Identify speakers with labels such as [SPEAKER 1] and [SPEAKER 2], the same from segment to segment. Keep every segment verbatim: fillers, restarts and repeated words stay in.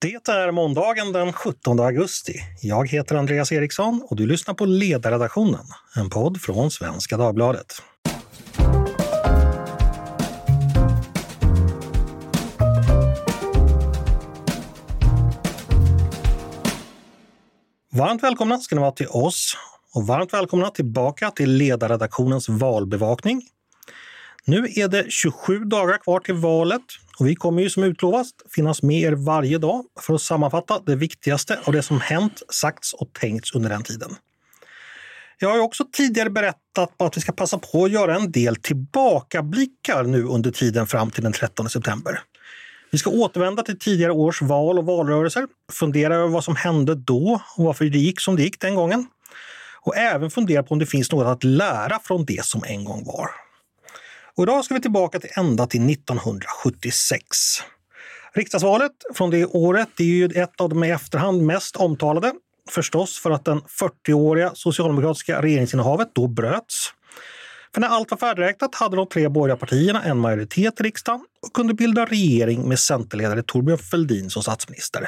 [SPEAKER 1] Det är måndagen den sjuttonde augusti. Jag heter Andreas Eriksson och du lyssnar på Ledarredaktionen, en podd från Svenska Dagbladet. Varmt välkomna ska ni vara till oss och varmt välkomna tillbaka till Ledarredaktionens valbevakning. Nu är det tjugosju dagar kvar till valet och vi kommer ju som utlovat finnas med er varje dag för att sammanfatta det viktigaste av det som hänt, sagts och tänkts under den tiden. Jag har ju också tidigare berättat på att vi ska passa på att göra en del tillbakablickar nu under tiden fram till den trettonde september. Vi ska återvända till tidigare års val och valrörelser, fundera över vad som hände då och varför det gick som det gick den gången. Och även fundera på om det finns något att lära från det som en gång var. Och idag ska vi tillbaka till ända till nittonhundrasjuttiosex. Riksdagsvalet från det året är ju ett av de i efterhand mest omtalade. Förstås för att den fyrtioåriga socialdemokratiska regeringsinnehavet då bröts. För när allt var färdigräknat hade de tre borgerliga partierna en majoritet i riksdagen och kunde bilda regering med centerledare Thorbjörn Fälldin som statsminister.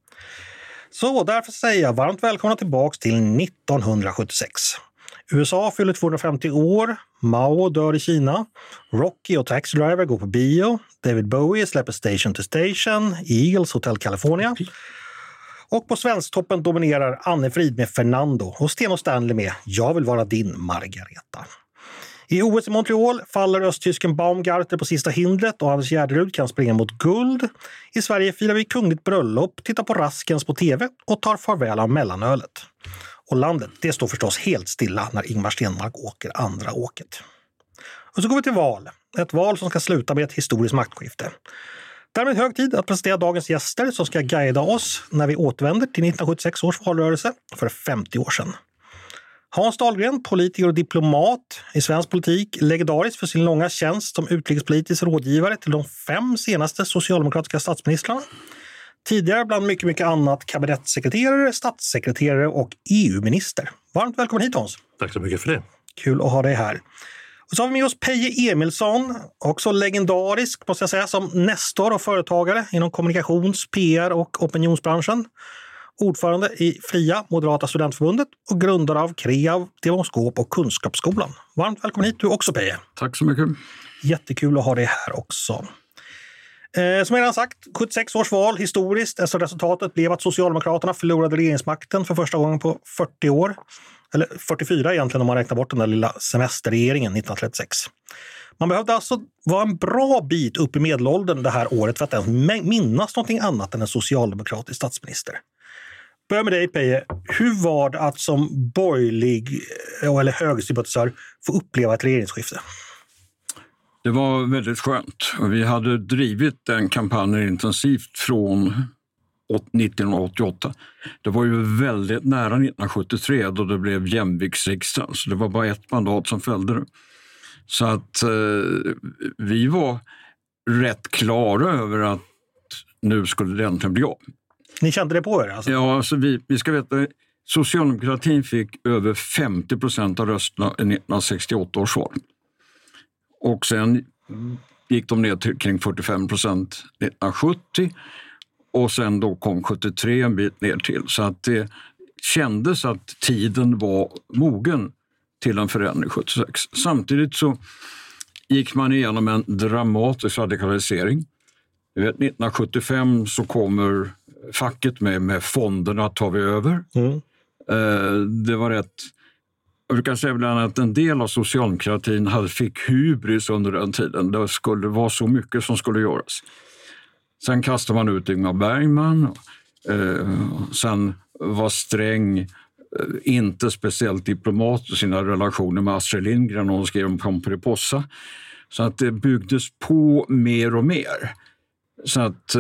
[SPEAKER 1] Så därför säger jag varmt välkomna tillbaka till nittonhundrasjuttiosex. U S A fyller tvåhundrafemtio år, Mao dör i Kina, Rocky och Taxi Driver går på bio, David Bowie släpper Station to Station, Eagles Hotel California. Och på Svensktoppen dominerar Anne Frid med Fernando och Sten och Stanley med Jag vill vara din Margareta. I O S i Montreal faller östtysken Baumgartner på sista hindret och Anders Gärderud kan springa mot guld. I Sverige firar vi kungligt bröllop, tittar på Raskens på tv och tar farväl av mellanölet. Och landet, det står förstås helt stilla när Ingmar Stenmark åker andra åket. Och så går vi till val. Ett val som ska sluta med ett historiskt maktskifte. Därmed hög tid att presentera dagens gäster som ska guida oss när vi återvänder till nittonhundrasjuttiosex års valrörelse för femtio år sedan. Hans Dahlgren, politiker och diplomat i svensk politik, legendarisk för sin långa tjänst som utrikespolitisk rådgivare till de fem senaste socialdemokratiska statsministrarna. Tidigare bland mycket, mycket annat kabinettssekreterare, statssekreterare och E U-minister. Varmt välkommen hit Hans.
[SPEAKER 2] Tack så mycket för det.
[SPEAKER 1] Kul att ha dig här. Och så har vi med oss Peje Emilsson, också legendarisk måste jag säga, som nestor och företagare inom kommunikations-, P R och opinionsbranschen. Ordförande i Fria Moderata Studentförbundet och grundare av Kreav, Demonskop och Kunskapsskolan. Varmt välkommen hit du också Peje.
[SPEAKER 3] Tack så mycket.
[SPEAKER 1] Jättekul att ha dig här också. Eh, som jag redan sagt, sjuttiosex års val historiskt, alltså resultatet blev att Socialdemokraterna förlorade regeringsmakten för första gången på fyrtio år. Eller fyrtiofyra egentligen om man räknar bort den där lilla semesterregeringen nittonhundratrettiosex. Man behövde alltså vara en bra bit upp i medelåldern det här året för att ens minnas någonting annat än en socialdemokratisk statsminister. Börja med dig Peje, hur var det att som borgerlig eller högersympatisör få uppleva ett regeringsskifte?
[SPEAKER 3] Det var väldigt skönt. Vi hade drivit den kampanjen intensivt från nittonhundraåttioåtta. Det var ju väldigt nära nittonhundrasjuttiotre då det blev jämviktsriksdag. Så det var bara ett mandat som följde det. Så att eh, vi var rätt klara över att nu skulle det äntligen bli av.
[SPEAKER 1] Ni kände det på er? Alltså?
[SPEAKER 3] Ja, alltså vi, vi ska veta socialdemokratin fick över femtio procent av rösterna i nittonhundrasextioåtta års val. Och sen gick de ner till kring fyrtiofem procent nittonhundrasjuttio och sen då kom sjuttiotre en bit ner till. Så att det kändes att tiden var mogen till en förändring sjuttiosex. Samtidigt så gick man igenom en dramatisk radikalisering. nittonhundrasjuttiofem så kommer facket med, med fonderna tar vi över. Mm. Eh, det var rätt... Jag brukar säga bland annat att en del av socialdemokratin hade fick hybris under den tiden. Det skulle vara så mycket som skulle göras. Sen kastade man ut Ingmar Bergman. Eh, sen var Sträng eh, inte speciellt diplomat i sina relationer med Astrid Lindgren och hon skrev om Pomperipossa. Så att det byggdes på mer och mer. Så att eh,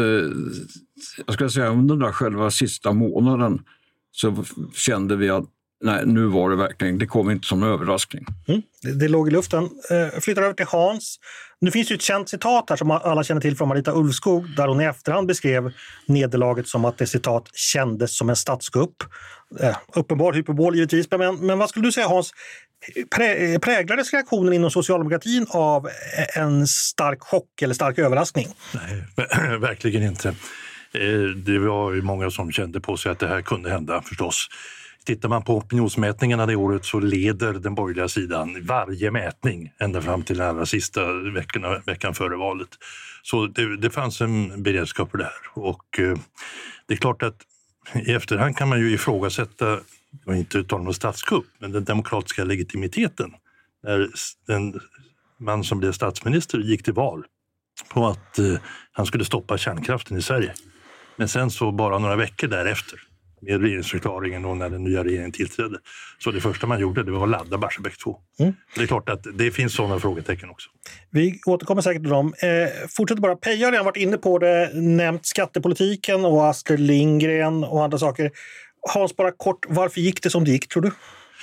[SPEAKER 3] jag ska säga under den där själva sista månaden så kände vi att nej, nu var det verkligen, det kom inte som en överraskning.
[SPEAKER 1] Mm, det, det låg i luften. Eh, flyttar över till Hans. Nu finns ju ett känt citat här som alla känner till från Marita Ulvskog där hon i efterhand beskrev nederlaget som att det citat kändes som en statskupp. Eh, uppenbar hyperbol givetvis, men, men vad skulle du säga Hans? Prä, präglades reaktionen inom socialdemokratin av en stark chock eller stark överraskning?
[SPEAKER 2] Nej, verkligen inte. Det var ju många som kände på sig att det här kunde hända förstås. Tittar man på opinionsmätningarna det året så leder den borgerliga sidan varje mätning ända fram till den allra sista veckan, veckan före valet. Så det, det fanns en beredskap för det här. Och eh, det är klart att i efterhand kan man ju ifrågasätta, och inte tala om statskupp, men den demokratiska legitimiteten. När den man som blev statsminister gick till val på att eh, han skulle stoppa kärnkraften i Sverige. Men sen så bara några veckor därefter med regeringsförklaringen och när den nya regeringen tillträdde. Så det första man gjorde det var att ladda Barsebäck två. Mm. Det är klart att det finns sådana frågetecken också.
[SPEAKER 1] Vi återkommer säkert till dem. Eh, fortsätter bara. Peja har redan varit inne på det, nämnt skattepolitiken och Astrid Lindgren och andra saker. Hans, bara kort, varför gick det som det gick tror du?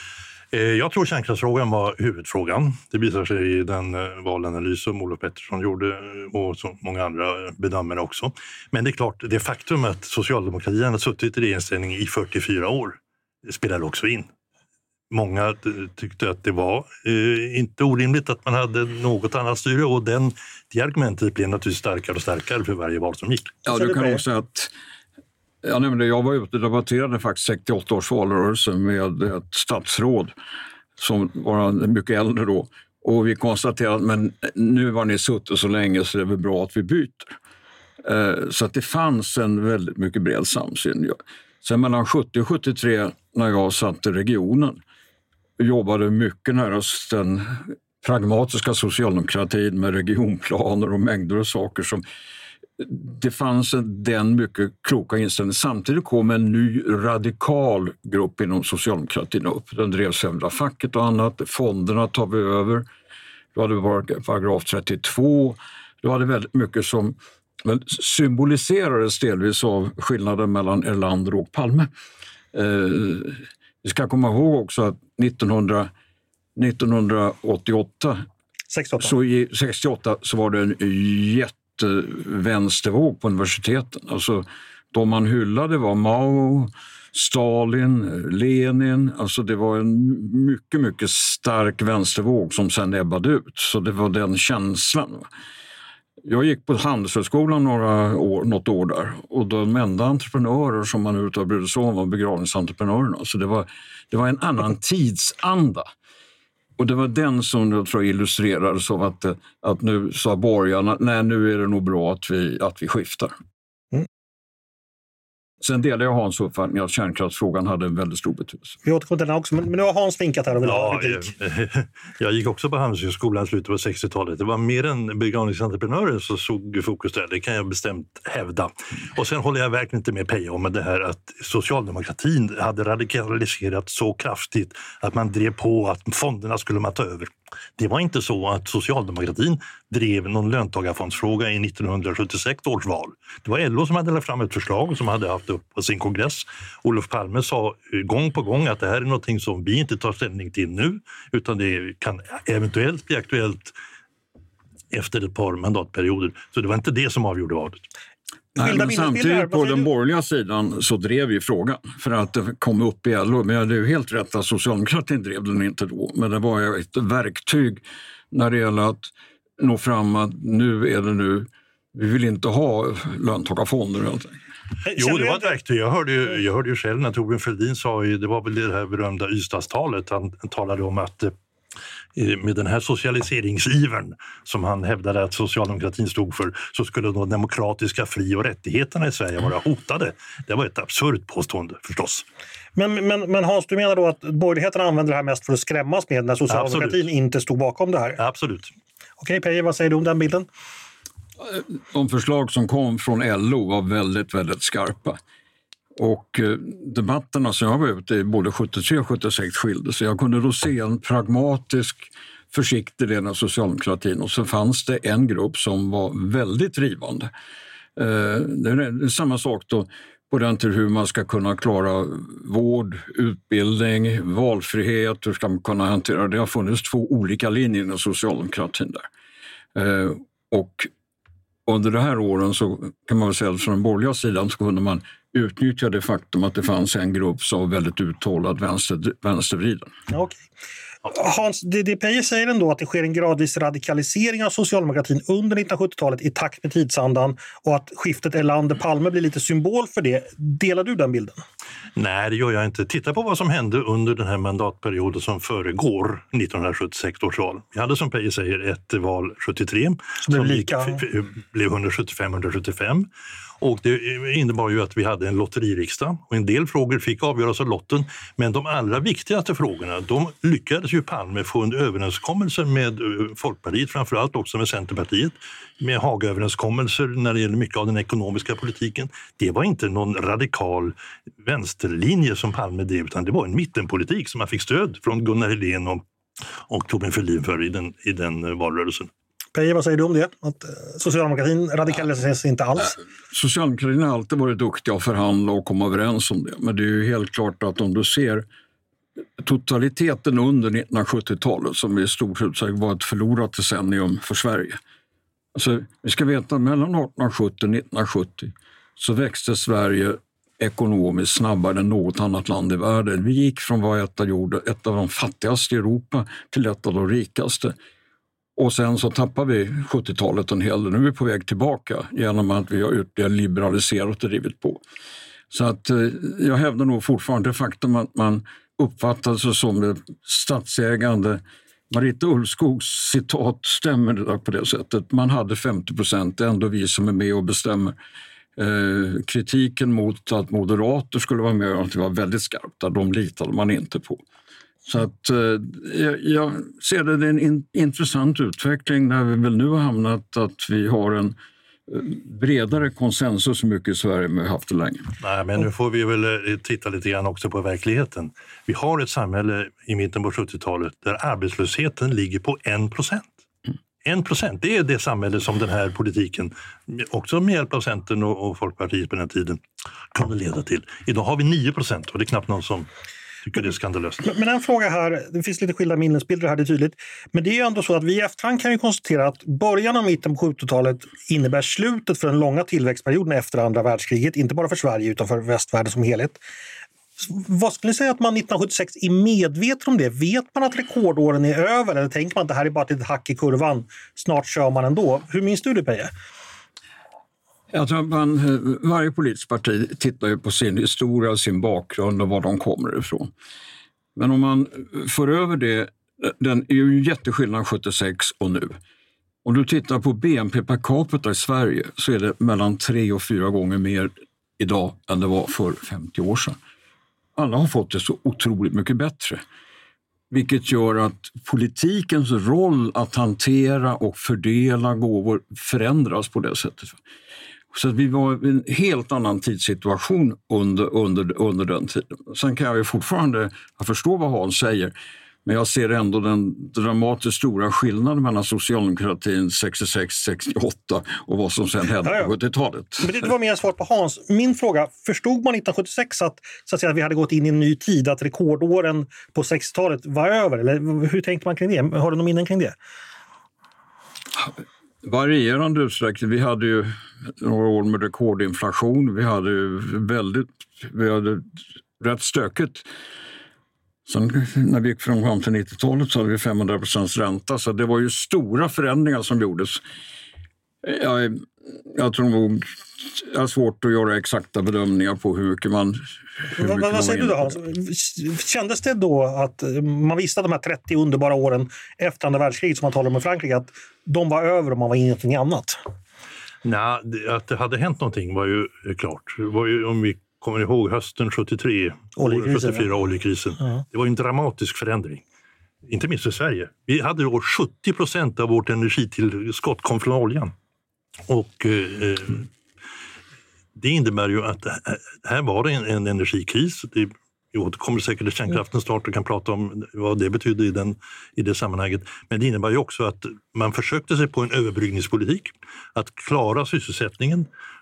[SPEAKER 2] Jag tror kärnkraftsfrågan var huvudfrågan. Det visar sig i den valanalys som Olof Pettersson gjorde och så många andra bedömare också. Men det är klart, det faktum att socialdemokratin har suttit i regeringsställning i fyrtiofyra år spelar också in. Många tyckte att det var eh, inte orimligt att man hade något annat styre och den, det argumentet blev naturligtvis starkare och starkare för varje val som gick.
[SPEAKER 3] Ja, du kan också säga att Ja, nämligen, jag var ute och debatterade faktiskt sextioåtta års valrörelse med ett statsråd som var mycket äldre då. Och vi konstaterade att men nu var ni suttit så länge så det är väl bra att vi byter. Eh, så att det fanns en väldigt mycket bred samsyn. Sen mellan sjuttio och sjuttiotre när jag satt i regionen jobbade mycket nära den pragmatiska socialdemokratin med regionplaner och mängder av saker som det fanns den mycket kloka inställningen. Samtidigt kom en ny radikal grupp inom socialdemokratin upp. Den drevs av facket och annat. Fonderna tar vi över. Då hade vi varit paragraf trettiotvå. Då hade väldigt mycket som symboliserades delvis av skillnaden mellan Erlander och Palme. Eh, vi ska komma ihåg också att nittonhundra, nittonhundraåttioåtta
[SPEAKER 1] sextioåtta.
[SPEAKER 3] Så i sextioåtta så var det en jätte vänstervåg på universiteten. Alltså, de man hyllade var Mao, Stalin, Lenin. Alltså det var en mycket, mycket stark vänstervåg som sen ebbade ut. Så det var den känslan. Jag gick på Handelshögskolan några år, något år där. Och de enda entreprenörer som man utav brydde sig om var begravningsentreprenörerna. Så det var, det var en annan tidsanda. Och det var den som jag tror illustrerades av att, att nu sa borgarna, nej nu är det nog bra att vi, att vi skiftar. Mm. Sen delar jag Hans uppfattning att kärnkraftsfrågan hade en väldigt stor betydelse.
[SPEAKER 1] Vi återkommer till den också, men, men nu har Hans vinkat här och vill
[SPEAKER 2] ja,
[SPEAKER 1] ha replik.
[SPEAKER 2] Jag, jag gick också på Handelshögskolan i slutet på sextiotalet. Det var mer än begravningsentreprenörer som såg fokus där, det kan jag bestämt hävda. Och sen håller jag verkligen inte med Peja om det här att socialdemokratin hade radikaliserat så kraftigt att man drev på att fonderna skulle man ta över. Det var inte så att socialdemokratin drev någon löntagarfondsfråga i nittonhundrasjuttiosex års val. Det var L O som hade lagt fram ett förslag som hade haft upp på sin kongress. Olof Palme sa gång på gång att det här är någonting som vi inte tar ställning till nu utan det kan eventuellt bli aktuellt efter ett par mandatperioder. Så det var inte det som avgjorde valet.
[SPEAKER 3] Nej, men samtidigt på den borgerliga sidan så drev vi frågan för att det kom upp i L O. Men det är ju helt rätt att socialdemokratin drev den inte då. Men det var ju ett verktyg när det gäller att nå fram att nu är det nu, vi vill inte ha löntagarfonder.
[SPEAKER 2] Jo, det var ett verktyg. Jag hörde ju, jag hörde ju själv när Torbjörn Fälldin sa, det var väl det här berömda Ystadstalet, han talade om att med den här socialiseringsivern som han hävdade att socialdemokratin stod för så skulle de demokratiska fri- och rättigheterna i Sverige vara hotade. Det var ett absurt påstående förstås.
[SPEAKER 1] Men, men, men Hans, du menar då att borgerligheten använder det här mest för att skrämmas med när socialdemokratin Absolut. inte stod bakom det här?
[SPEAKER 2] Absolut.
[SPEAKER 1] Okej, Peje, vad säger du om den bilden?
[SPEAKER 3] De förslag som kom från L O var väldigt, väldigt skarpa. Och debatterna som jag var ute i både sjuttiotre och sjuttiosex skilde sig. Jag kunde då se en pragmatisk, försiktig del av socialdemokratin och så fanns det en grupp som var väldigt drivande. Det är samma sak då på den till hur man ska kunna klara vård, utbildning, valfrihet, hur ska man kunna hantera det. Det har funnits två olika linjer inom socialdemokratin där. Och under de här åren så kan man väl säga att från den borgerliga sidan så kunde man utnyttja det faktum att det fanns en grupp som var väldigt uttalad vänster, vänstervriden.
[SPEAKER 1] Okej. Hans, det, det Peje säger ändå att det sker en gradvis radikalisering av socialdemokratin under nittonhundrasjuttiotalet i takt med tidsandan och att skiftet Erlander-Palme blir lite symbol för det. Delar du den bilden?
[SPEAKER 2] Nej, det gör jag inte. Titta på vad som hände under den här mandatperioden som föregår nittonhundrasjuttiosex års val. Vi hade som Peje säger ett val sjuttiotre som,
[SPEAKER 1] som blev, lika.
[SPEAKER 2] Gick, blev hundrasjuttiofem hundrasjuttiofem. Och det innebar ju att vi hade en lotteririksdag och en del frågor fick avgöras av lotten, men de allra viktigaste frågorna, de lyckades ju Palme få en överenskommelse med Folkpartiet, framförallt också med Centerpartiet, med Hagaöverenskommelser när det gäller mycket av den ekonomiska politiken. Det var inte någon radikal vänsterlinje som Palme drev, utan det var en mittenpolitik som man fick stöd från Gunnar Helén och, och Thorbjörn Fälldin för i den, i den valrörelsen.
[SPEAKER 1] Peje, vad säger du om det? Att socialdemokratin radikaliseras inte alls?
[SPEAKER 3] Socialdemokratin har alltid varit duktiga att förhandla och komma överens om det. Men det är ju helt klart att om du ser totaliteten under nittonhundrasjuttiotalet som i stort sett var ett förlorat decennium för Sverige. Alltså, vi ska veta att mellan artonhundrasjuttio och nittonhundrasjuttio så växte Sverige ekonomiskt snabbare än något annat land i världen. Vi gick från vad ett av, jord, ett av de fattigaste i Europa till ett av de rikaste. Och sen så tappar vi sjuttiotalet en hel del. Nu är vi på väg tillbaka genom att vi har ytterligare liberaliserat och drivit på. Så att eh, jag hävdar nog fortfarande det faktum att man uppfattar sig som det statsägande. Marita Ulvskogs citat stämmer det där på det sättet. Man hade femtio procent, det är ändå vi som är med och bestämmer. Eh, kritiken mot att moderater skulle vara med och att det var väldigt skarpt, där de litade man inte på. Så att eh, jag, jag ser det, det är en in, intressant utveckling där vi väl nu har hamnat att vi har en eh, bredare konsensus så mycket i Sverige än vi har haft det länge.
[SPEAKER 2] Nej, men nu får vi väl titta lite grann också på verkligheten. Vi har ett samhälle i mitten på sjuttiotalet där arbetslösheten ligger på en procent. En procent, det är det samhälle som den här politiken, också med hjälp av Centern och, och Folkpartiet på den tiden, kunde leda till. Idag har vi nio procent och det är knappt någon som tycker det är skandalöst.
[SPEAKER 1] Men en fråga här, det finns lite skilda minnesbilder här, det är tydligt. Men det är ju ändå så att vi i efterhand kan ju konstatera att början av mitten på sjuttiotalet innebär slutet för den långa tillväxtperioden efter andra världskriget, inte bara för Sverige utan för västvärlden som helhet. Vad skulle ni säga att man nittonhundrasjuttiosex är medveten om det? Vet man att rekordåren är över eller tänker man att det här är bara ett hack i kurvan, snart kör man ändå? Hur minns du det, Peje?
[SPEAKER 3] Jag tror att man, varje politiskt parti tittar ju på sin historia, sin bakgrund och var de kommer ifrån. Men om man för över det, den är ju jätteskillnad sjuttiosex och nu. Om du tittar på B N P per capita i Sverige så är det mellan tre och fyra gånger mer idag än det var för femtio år sedan. Alla har fått det så otroligt mycket bättre. Vilket gör att politikens roll att hantera och fördela gåvor förändras på det sättet. Så att vi var i en helt annan tidssituation under, under, under den tiden. Sen kan jag ju fortfarande förstå vad Hans säger. Men jag ser ändå den dramatiskt stora skillnaden mellan socialdemokratin sextiosex sextioåtta och vad som sen hände på sjuttiotalet.
[SPEAKER 1] Men det var mer svar på Hans. Min fråga, förstod man nittonhundrasjuttiosex att, så att, säga, att vi hade gått in i en ny tid, att rekordåren på sextiotalet var över? Eller hur tänkte man kring det? Har du någon minnen kring det?
[SPEAKER 3] Varierande utsträckning. Vi hade ju några år med rekordinflation. Vi hade ju väldigt, vi hade rätt stökigt. Sen när vi gick fram till nittiotalet så hade vi femhundra procent ränta. Så det var ju stora förändringar som gjordes. Jag, jag tror nog jag har svårt att göra exakta bedömningar på hur mycket man... Hur
[SPEAKER 1] vad
[SPEAKER 3] mycket
[SPEAKER 1] vad säger du då, Hans? Kändes det då att man visste att de här trettio underbara åren efter andra världskriget som man talar om i Frankrike, att de var över och man var ingenting annat?
[SPEAKER 2] Nej, att det hade hänt någonting var ju klart. Det var ju, om vi kommer ihåg hösten sjuttiotre,
[SPEAKER 1] oljekrisen,
[SPEAKER 2] sjuttiofyra, ja. oljekrisen. Ja. Det var en dramatisk förändring. Inte minst för Sverige. Vi hade då sjuttio procent av vårt energitillskott kom från oljan. Och eh, det innebär ju att här var det en, en energikris. Det, vi återkommer säkert till kärnkraften snart och kan prata om vad det betyder i, den, i det sammanhanget. Men det innebär ju också att man försökte sig på en överbryggningspolitik. Att klara sysselsättningen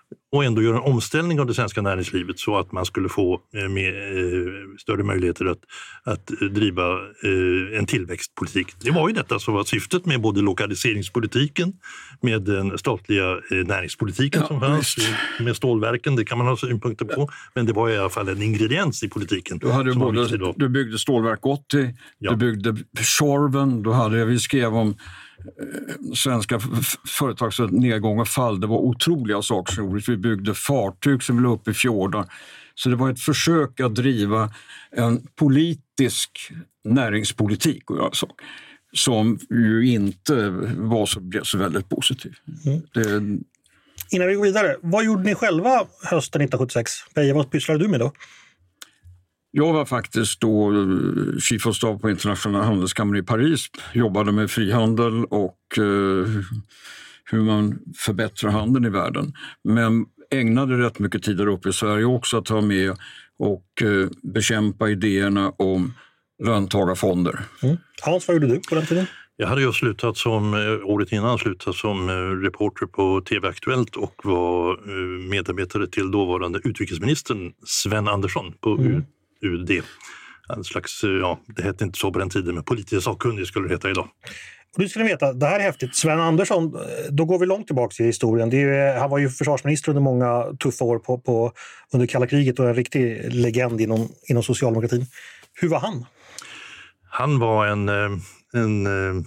[SPEAKER 2] och ändå göra en omställning av det svenska näringslivet så att man skulle få med, eh, större möjligheter att, att driva eh, en tillväxtpolitik. Det var ju detta som var syftet med både lokaliseringspolitiken, med den statliga eh, näringspolitiken ja, som fanns, med stålverken, det kan man ha synpunkter på, men det var i alla fall en ingrediens i politiken.
[SPEAKER 3] Du, hade både, du byggde stålverk åttio, ja. Du byggde Tjorven, du hade, vi skrev om svenska företags nedgång och fall. Det var otroliga saker som gjordes. Vi byggde fartyg som ville upp i fjordar. Så det var ett försök att driva en politisk näringspolitik och göra så, som ju inte var så, så väldigt positiv. Mm. Det...
[SPEAKER 1] Innan vi går vidare, vad gjorde ni själva hösten nittonhundrasjuttiosex? Peje, vad pysslade du med då?
[SPEAKER 3] Jag var faktiskt då chief of staff på internationella handelskammaren i Paris, jobbade med frihandel och eh, hur man förbättrar handeln i världen. Men ägnade rätt mycket tid där uppe i Sverige också att ta med och eh, bekämpa idéerna om löntagarfonder.
[SPEAKER 1] Mm. Hans, vad gjorde du på den tiden?
[SPEAKER 2] Jag hade ju slutat som, året innan slutat som reporter på T V-aktuellt och var medarbetare till dåvarande utrikesministern Sven Andersson på mm. U D. En slags, ja, det hette inte så på den tiden, men politisk sakkunnig skulle det heta idag.
[SPEAKER 1] Och du skulle veta, det här är häftigt. Sven Andersson, då går vi långt tillbaka i historien. Det är ju, han var ju försvarsminister under många tuffa år på, på, under kalla kriget och en riktig legend inom, inom socialdemokratin. Hur var han?
[SPEAKER 2] Han var en, en,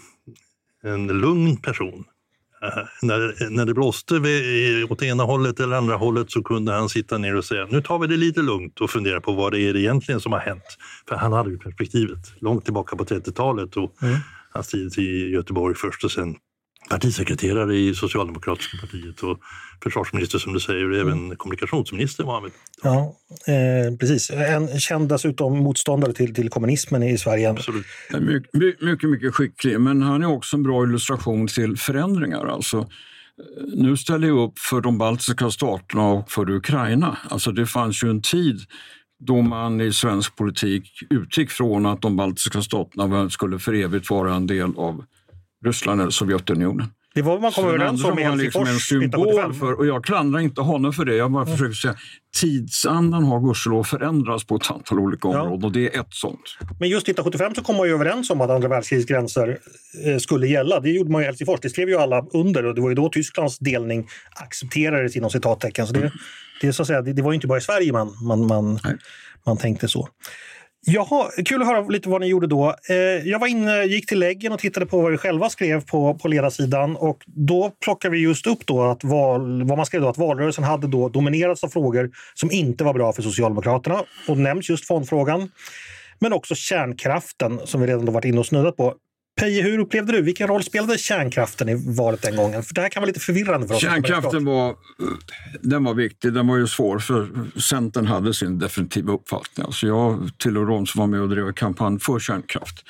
[SPEAKER 2] en lugn person. När, när det blåste åt ena hållet eller andra hållet så kunde han sitta ner och säga nu tar vi det lite lugnt och fundera på vad det är egentligen som har hänt. För han hade ju perspektivet långt tillbaka på trettiotalet och mm. hans tid i Göteborg först och sen partisekreterare i Socialdemokratiska partiet och försvarsminister som du säger och även mm. kommunikationsminister var han.
[SPEAKER 1] Ja, eh, precis. En känd dessutom motståndare till, till kommunismen i Sverige.
[SPEAKER 2] Absolut.
[SPEAKER 3] My, mycket, mycket skicklig, men han är också en bra illustration till förändringar. Alltså, nu ställer jag upp för de baltiska staterna och för Ukraina. Alltså det fanns ju en tid då man i svensk politik utgick från att de baltiska staterna skulle för evigt vara en del av Ryssland eller Sovjetunionen.
[SPEAKER 1] Det var vad man kom överens om i
[SPEAKER 3] liksom en symbol för, och jag klandrar inte honom för det. Jag bara mm. försöker säga tidsandan har gudskelov förändrats på ett antal olika områden ja. Och det är ett sånt.
[SPEAKER 1] Men just nittonhundrasjuttiofem så kom man ju överens om att andra världskrigets gränser eh, skulle gälla. Det gjorde man i Helsingfors. Det skrev ju alla under och det var ju då Tysklands delning accepterades inom citattecken. Så det, mm. det, så att säga, det, det var ju inte bara i Sverige man, man, man, man tänkte så. Jaha, kul att höra lite vad ni gjorde då. Eh, jag var inne, gick till läggen och tittade på vad vi själva skrev på, på ledarsidan och då plockar vi just upp då att val, vad man skrev då, att valrörelsen hade då dominerats av frågor som inte var bra för Socialdemokraterna och nämns just fondfrågan. Men också kärnkraften som vi redan då varit inne och snuddat på. Peje, hur upplevde du? Vilken roll spelade kärnkraften i valet den gången? För det här kan vara lite förvirrande för oss.
[SPEAKER 3] Kärnkraften var, den var viktig. Den var ju svår för Centern hade sin definitiva uppfattning. Alltså jag tillhör de som var med och drev kampanj för kärnkraft.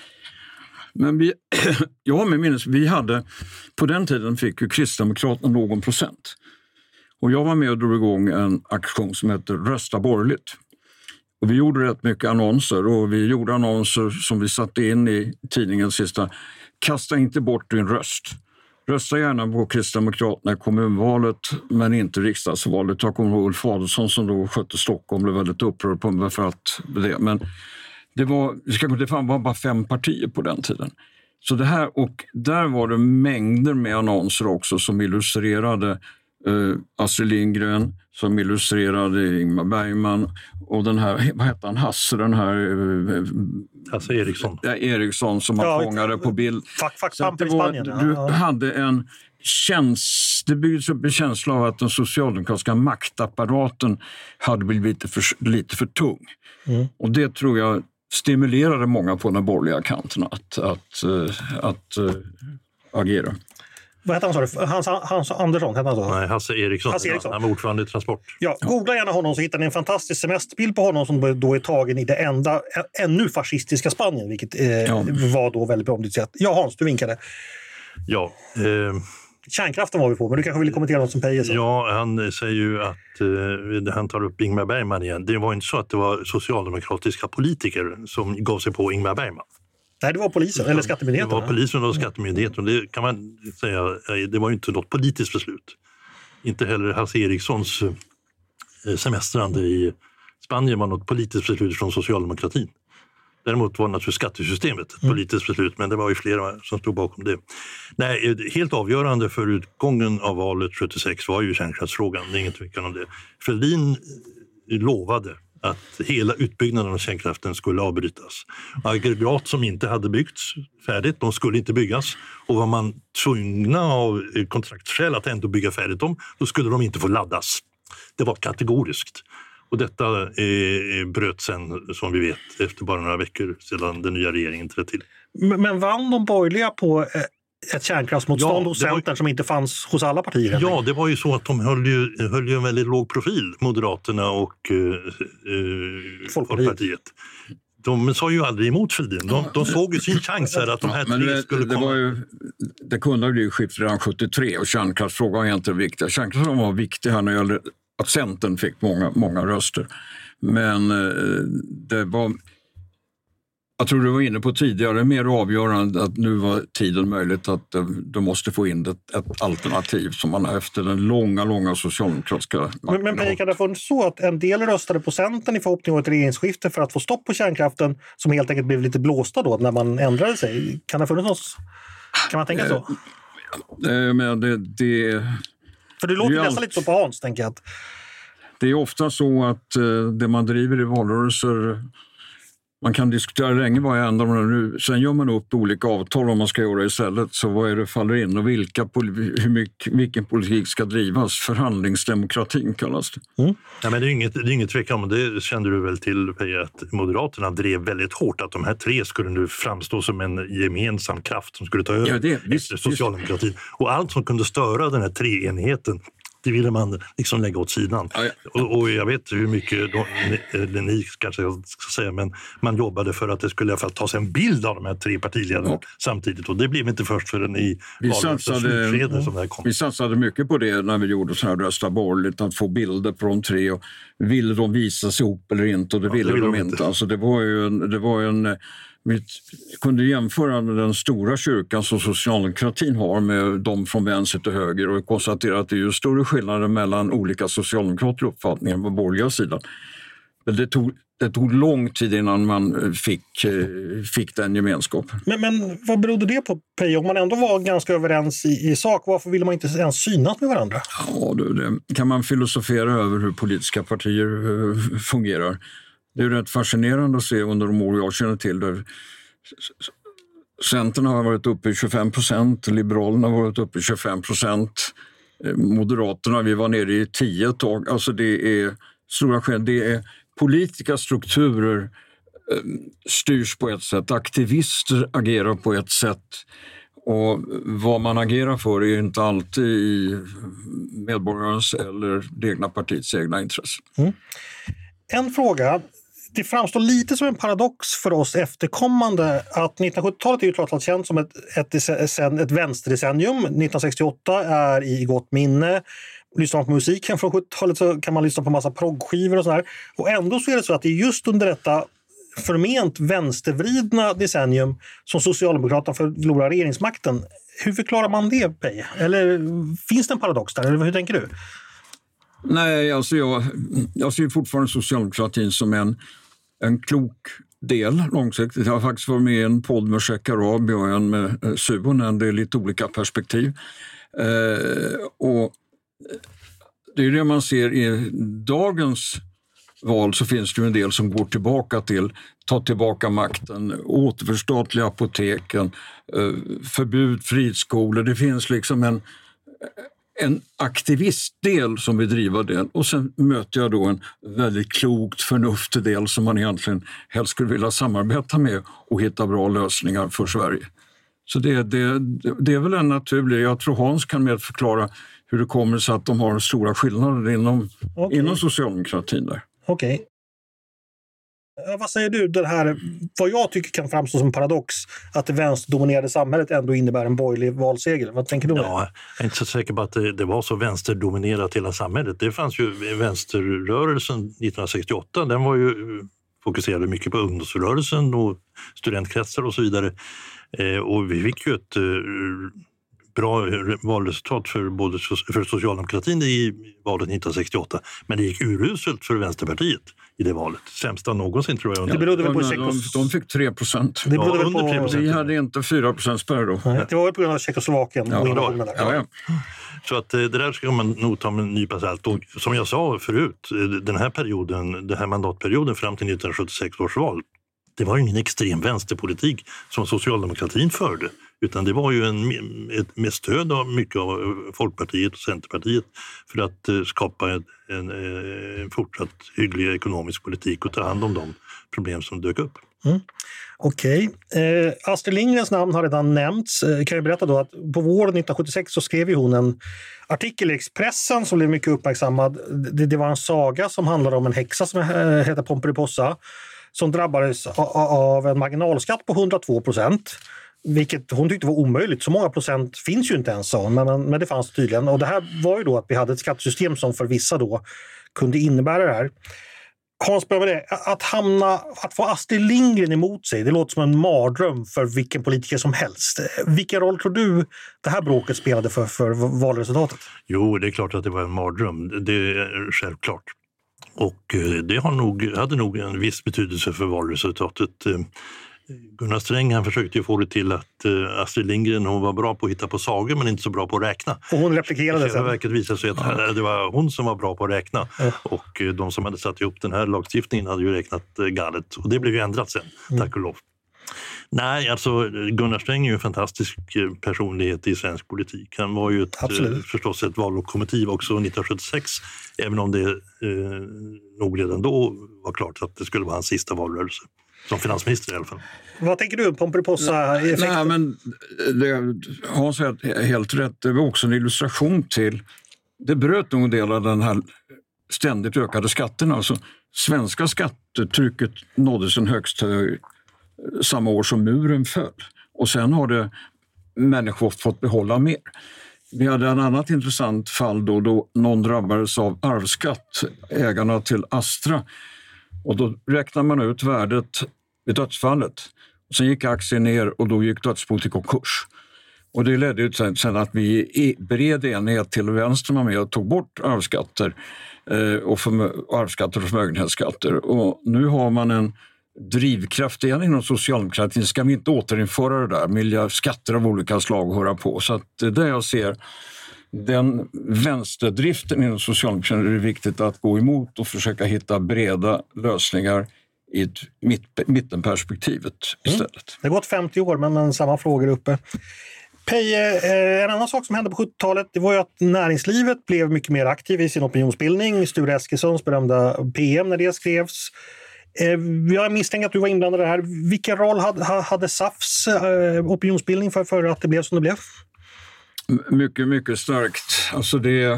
[SPEAKER 3] Men vi, jag har med minnes, vi hade, på den tiden fick ju Kristdemokraterna någon procent. Och jag var med och drog igång en aktion som heter Rösta borgerligt. Och vi gjorde rätt mycket annonser och vi gjorde annonser som vi satte in i tidningens sista. Kasta inte bort din röst. Rösta gärna på Kristdemokraterna i kommunvalet men inte riksdagsvalet. Jag kommer ihåg Ulf Adelsohn som då skötte Stockholm blev väldigt upprörd på mig för att det. Men det var, det var bara fem partier på den tiden. Så det här, och där var det mängder med annonser också som illustrerade Uh, Astrid Lindgren som illustrerade Ingmar Bergman och den här, vad heter han, Hasse, den här uh,
[SPEAKER 2] Hasse Eriksson.
[SPEAKER 3] Ja, Eriksson som man ja, fångade på bild.
[SPEAKER 1] Fuck, fuck,
[SPEAKER 3] så det var, du ja. hade en käns, det byggdes upp en känsla av att den socialdemokratiska maktapparaten hade blivit lite för, lite för tung. Mm. Och det tror jag stimulerade många på den borgerliga kanten att, att, uh, att uh, agera.
[SPEAKER 1] Vad heter han, sa du? Hans, Hans Andersson heter han så?
[SPEAKER 2] Nej, Hasse Eriksson. Hasse Eriksson. Han var ordförande i Transport.
[SPEAKER 1] Ja, googla gärna honom så hittar ni en fantastisk semesterbild på honom som då är tagen i det enda, ännu fascistiska Spanien, vilket eh, ja. var då väldigt bra omdiskuterat. Ja, Hans, du vinkade.
[SPEAKER 2] Ja. Eh,
[SPEAKER 1] Kärnkraften var vi på, men du kanske ville kommentera något som Peje sa.
[SPEAKER 2] Ja, han säger ju att, eh, han tar upp Ingmar Bergman igen. Det var inte så att det var socialdemokratiska politiker som gav sig på Ingmar Bergman.
[SPEAKER 1] Nej, det var polisen, eller skattemyndigheten.
[SPEAKER 2] Det var polisen och skattemyndigheten. Det kan man säga, det var ju inte något politiskt beslut. Inte heller Hasse Erikssons semestrande i Spanien var något politiskt beslut från socialdemokratin. Däremot var naturligtvis skattesystemet ett politiskt beslut, men det var ju flera som stod bakom det. Nej, helt avgörande för utgången av valet sjuttiosex var ju kärnkraftsfrågan, det är inget tvekan om det. Fälldin lovade att hela utbyggnaden av kärnkraften skulle avbrytas. Aggregat som inte hade byggts färdigt, de skulle inte byggas. Och var man tvungna av kontraktsskäl att ändå bygga färdigt dem, då skulle de inte få laddas. Det var kategoriskt. Och detta eh, bröt sen, som vi vet, efter bara några veckor sedan den nya regeringen trädde till.
[SPEAKER 1] Men, men vann de borgerliga på ett kärnkraftsmotstånd
[SPEAKER 2] ja,
[SPEAKER 1] hos Centern
[SPEAKER 2] var,
[SPEAKER 1] som inte fanns hos alla partier?
[SPEAKER 2] Ja, det var ju så att de höll ju, höll ju en väldigt låg profil, Moderaterna och eh, eh, Folkpartiet. Folkpartiet. De sa ju aldrig emot Fälldin. De, de såg ju sin chans här att de här
[SPEAKER 3] ja,
[SPEAKER 2] tre
[SPEAKER 3] det,
[SPEAKER 2] skulle
[SPEAKER 3] det
[SPEAKER 2] komma.
[SPEAKER 3] Var ju, det kunde ha blivit skift redan sjuttiotre och kärnkraftsfrågan är inte viktig. Kärnkraftsfrågan var viktig här när det gällde att Centern fick många, många röster. Men eh, det var, jag tror du var inne på tidigare, mer avgörande att nu var tiden möjligt att eh, du måste få in ett, ett alternativ som man efter den långa, långa socialdemokratiska...
[SPEAKER 1] Men, men Pej, kan det funnits så att en del röstade på Centern i förhoppning om ett regeringsskifte för att få stopp på kärnkraften som helt enkelt blev lite blåsta då när man ändrade sig? Kan det funnits något? Kan man tänka så?
[SPEAKER 3] Eh, men det... det
[SPEAKER 1] För det låter
[SPEAKER 3] det
[SPEAKER 1] nästan lite så på Hans, tänker jag. Att...
[SPEAKER 3] Det är ofta så att eh, det man driver i valrörelser, man kan diskutera länge vad jag ändrar med nu. Sen gör man upp olika avtal om man ska göra istället. Så vad är det faller in och vilka, hur mycket, vilken politik ska drivas? Förhandlingsdemokratin kallas det.
[SPEAKER 2] Mm. Ja, men det är inget, det är inget tvekan om det. Kände du väl till, Pej, att Moderaterna drev väldigt hårt att de här tre skulle nu framstå som en gemensam kraft som skulle ta över
[SPEAKER 3] ja, det, visst,
[SPEAKER 2] efter socialdemokratin. Visst. Och allt som kunde störa den här treenigheten, det ville man liksom lägga åt sidan. Ja, ja. Och, och jag vet hur mycket, de, eller ni kanske jag ska säga, men man jobbade för att det skulle i alla fall tas en bild av de här tre partiledarna ja. samtidigt. Och det blev inte först förrän i valrörelsens slutskede som det här kom.
[SPEAKER 3] Vi satsade mycket på det när vi gjorde så här rösta borgerligt, att få bilder på de tre. Och ville de visa sig ihop eller inte? Och det ja, ville det de, de inte. inte. Alltså det var ju en... Det var en vi kunde jämföra med den stora kyrkan som socialdemokratin har med de från vänster till höger och konstatera att det är ju större skillnader mellan olika socialdemokratiska uppfattningar på borgerliga sidan. Men det tog, det tog lång tid innan man fick, fick den gemenskapen.
[SPEAKER 1] Men, men vad berodde det på, Pej? Om man ändå var ganska överens i, i sak, varför ville man inte ens synas med varandra?
[SPEAKER 3] Ja, det, det kan man filosofera över hur politiska partier uh, fungerar. Det är rätt fascinerande att se under de år jag känner till det. Centern har varit uppe i tjugofem procent, Liberalerna har varit uppe i tjugofem procent, Moderaterna, vi var nere i tio ett tag. Alltså det är stora skäl. Det är politiska strukturer styrs på ett sätt, aktivister agerar på ett sätt och vad man agerar för är inte alltid i medborgarens eller det egna partiets egna intressen. Mm.
[SPEAKER 1] En fråga. Det framstår lite som en paradox för oss efterkommande att nittonhundrasjuttiotalet är ju klart känt som ett, ett, ett vänsterdecennium. nittonhundrasextioåtta är i gott minne. Lyssnar man på musiken från sjuttiotalet så kan man lyssna på massa proggskivor och sådär. Och ändå så är det så att det är just under detta förment vänstervridna decennium som Socialdemokraterna förlorar regeringsmakten. Hur förklarar man det, Pej? Eller finns det en paradox där? Eller hur tänker du?
[SPEAKER 3] Nej, alltså jag, jag ser fortfarande socialdemokratin som en, en klok del långsiktigt. Jag har faktiskt varit med i en podd med Shekarabi och en med Suhonen. Det är lite olika perspektiv. Eh, och det är det man ser i dagens val, så finns det ju en del som går tillbaka till ta tillbaka makten, återförstatliga apoteken, eh, förbud friskolor. Det finns liksom en en aktivistdel som vill driva det och sen möter jag då en väldigt klokt förnuftig del som man egentligen helst skulle vilja samarbeta med och hitta bra lösningar för Sverige. Så det, det, det är väl en naturlig, jag tror Hans kan mer förklara hur det kommer sig att de har stora skillnader inom, okay. inom socialdemokratin där.
[SPEAKER 1] Okej. Okay. Vad säger du, det här, vad jag tycker kan framstå som en paradox, att det vänsterdominerade samhället ändå innebär en borgerlig valseger? Vad tänker du om det?
[SPEAKER 2] Ja, jag är inte så säker på att det, det var så vänsterdominerat hela samhället. Det fanns ju vänsterrörelsen nittonhundrasextioåtta, den var ju fokuserade mycket på ungdomsrörelsen och studentkretsar och så vidare. Eh, och vi fick ju ett eh, bra valresultat för både för socialdemokratin i valet nittonhundrasextioåtta, men det gick uruselt för Vänsterpartiet i det valet. Sämsta någonsin tror jag.
[SPEAKER 1] Det berodde väl på
[SPEAKER 3] de, de, de fick tre procent.
[SPEAKER 1] Det berodde
[SPEAKER 2] ja,
[SPEAKER 1] väl på...
[SPEAKER 2] tre procent.
[SPEAKER 3] Vi hade inte fyra procent spärr då.
[SPEAKER 1] Nej, det var väl på grund av Tjeckoslovakien
[SPEAKER 3] ja,
[SPEAKER 1] och invasionen där.
[SPEAKER 3] Ja, ja.
[SPEAKER 2] Så att det där ska man nog ta med en nypa salt. Och som jag sa förut, den här perioden, den här mandatperioden fram till nittonhundrasjuttiosex års val, det var ju ingen extrem vänsterpolitik som socialdemokratin förde, utan det var ju en, ett, med stöd av mycket av Folkpartiet och Centerpartiet för att uh, skapa en, en, en fortsatt hygglig ekonomisk politik och ta hand om de problem som dök upp.
[SPEAKER 1] Mm. Okej. Okay. Eh, Astrid Lindgrens namn har redan nämnts. Eh, kan jag berätta då att på våren nittonhundrasjuttiosex så skrev ju hon en artikel i Expressen som blev mycket uppmärksammad. Det, det var en saga som handlade om en häxa som heter Pomperipossa som drabbades av en marginalskatt på hundratvå procent. Vilket hon tyckte var omöjligt. Så många procent finns ju inte ens, så, men, men det fanns tydligen. Och det här var ju då att vi hade ett skattesystem som för vissa då kunde innebära det här. Hans, börjar med det. Att, hamna, att få Astrid Lindgren emot sig, det låter som en mardröm för vilken politiker som helst. Vilken roll tror du det här bråket spelade för, för valresultatet?
[SPEAKER 2] Jo, det är klart att det var en mardröm. Det är självklart. Och det har nog, hade nog en viss betydelse för valresultatet. Gunnar Sträng han försökte ju få det till att Astrid Lindgren hon var bra på att hitta på sagor men inte så bra på att räkna.
[SPEAKER 1] Och hon replikerade sen.
[SPEAKER 2] Det verkar visa sig att ja. det var hon som var bra på att räkna. Ja. Och de som hade satt ihop den här lagstiftningen hade ju räknat galet. Och det blev ju ändrat sen, mm. tack och lov. Nej, alltså Gunnar Sträng är ju en fantastisk personlighet i svensk politik. Han var ju ett, förstås ett vallokomotiv också nittonhundrasjuttiosex, även om det eh, nog redan då var klart att det skulle vara hans sista valrörelse. Som finansminister i alla fall. Vad tänker du om Pomperipossa-effekten?
[SPEAKER 3] Nej, men det har sagt helt rätt. Det var också en illustration till... Det bröt nog en del av den här ständigt ökade skatterna. Alltså, svenska skattetrycket nådde sin högsta samma år som muren föll. Och sen har det människor fått behålla mer. Vi hade en annat intressant fall då, då någon drabbades av arvsskatt, ägarna till Astra. Och då räknar man ut värdet vid dödsfallet. Och sen gick aktien ner och då gick dödsboet i konkurs. Och det ledde ut sen att vi i bred enhet till vänster var med och tog bort arvsskatter och förmö- arvsskatter och förmögenhetsskatter. Och nu har man en drivkraft igen inom socialdemokratin. Ska vi inte återinföra det där? Miljö, skatter av olika slag höra på. Så att det där jag ser den vänsterdriften inom socialdemokratin är det viktigt att gå emot och försöka hitta breda lösningar i ett mitt, mittenperspektivet istället. Mm.
[SPEAKER 1] Det har gått femtio år men, men samma frågor uppe. Peje, eh, en annan sak som hände på sjuttiotalet det var ju att näringslivet blev mycket mer aktiv i sin opinionsbildning. Sture Eskilssons berömda P M när det skrevs. Eh, jag misstänker att du var inblandad i det här. Vilken roll hade, hade S A Fs eh, opinionsbildning för, för att det blev som det blev?
[SPEAKER 3] Mycket, mycket starkt. Alltså det,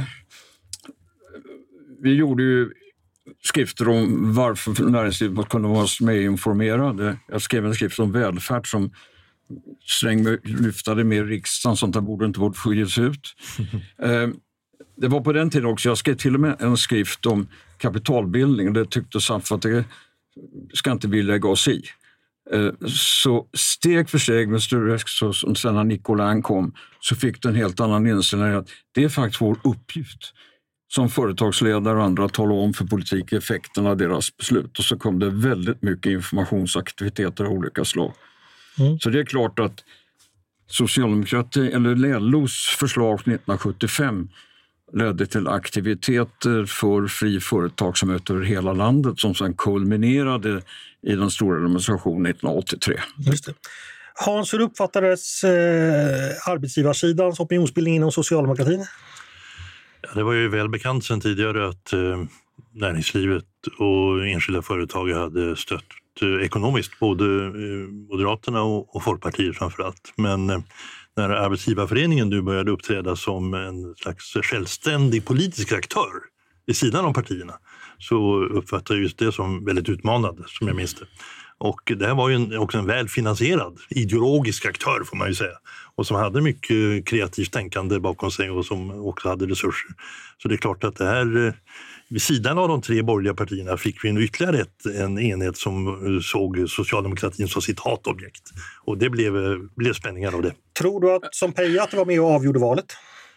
[SPEAKER 3] vi gjorde ju skrifter om varför näringslivet kunde vara mer informerade. Jag skrev en skrift om välfärd som Sträng lyftade med i riksdagen, sånt där borde inte borde skiljas ut. Det var på den tiden också, jag skrev till och med en skrift om kapitalbildning. Det tyckte S A F att det ska inte vi lägga oss i. Så steg för steg med Sture Eskilsson och sen när Nicolin kom så fick det en helt annan inställning att det är faktiskt vår uppgift som företagsledare och andra att tala om för politik effekterna av deras beslut. Och så kom det väldigt mycket informationsaktiviteter av olika slag. Mm. Så det är klart att socialdemokratin eller L O:s förslag nittonhundrasjuttiofem ledde till aktiviteter för fri företagsamhet över hela landet som sedan kulminerade i den stora demonstrationen nittonhundraåttiotre.
[SPEAKER 1] Just det. Hans, hur uppfattades eh, arbetsgivarsidans opinionsbildning inom socialdemokratin?
[SPEAKER 2] Ja, det var ju väl bekant sedan tidigare att eh, näringslivet och enskilda företag hade stött eh, ekonomiskt både eh, Moderaterna och, och Folkpartiet framförallt. Men eh, när Arbetsgivarföreningen nu började uppträda som en slags självständig politisk aktör i sidan av partierna så uppfattade just det som väldigt utmanande, som jag minns det. Och det här var ju en, också en välfinansierad ideologisk aktör får man ju säga. Och som hade mycket kreativt tänkande bakom sig och som också hade resurser. Så det är klart att det här vid sidan av de tre borgerliga partierna fick vi en ytterligare ett, en enhet som såg socialdemokratin som sitt hatobjekt. Och det blev, blev spänningar av det.
[SPEAKER 1] Tror du att som Peja att det var med och avgjorde valet?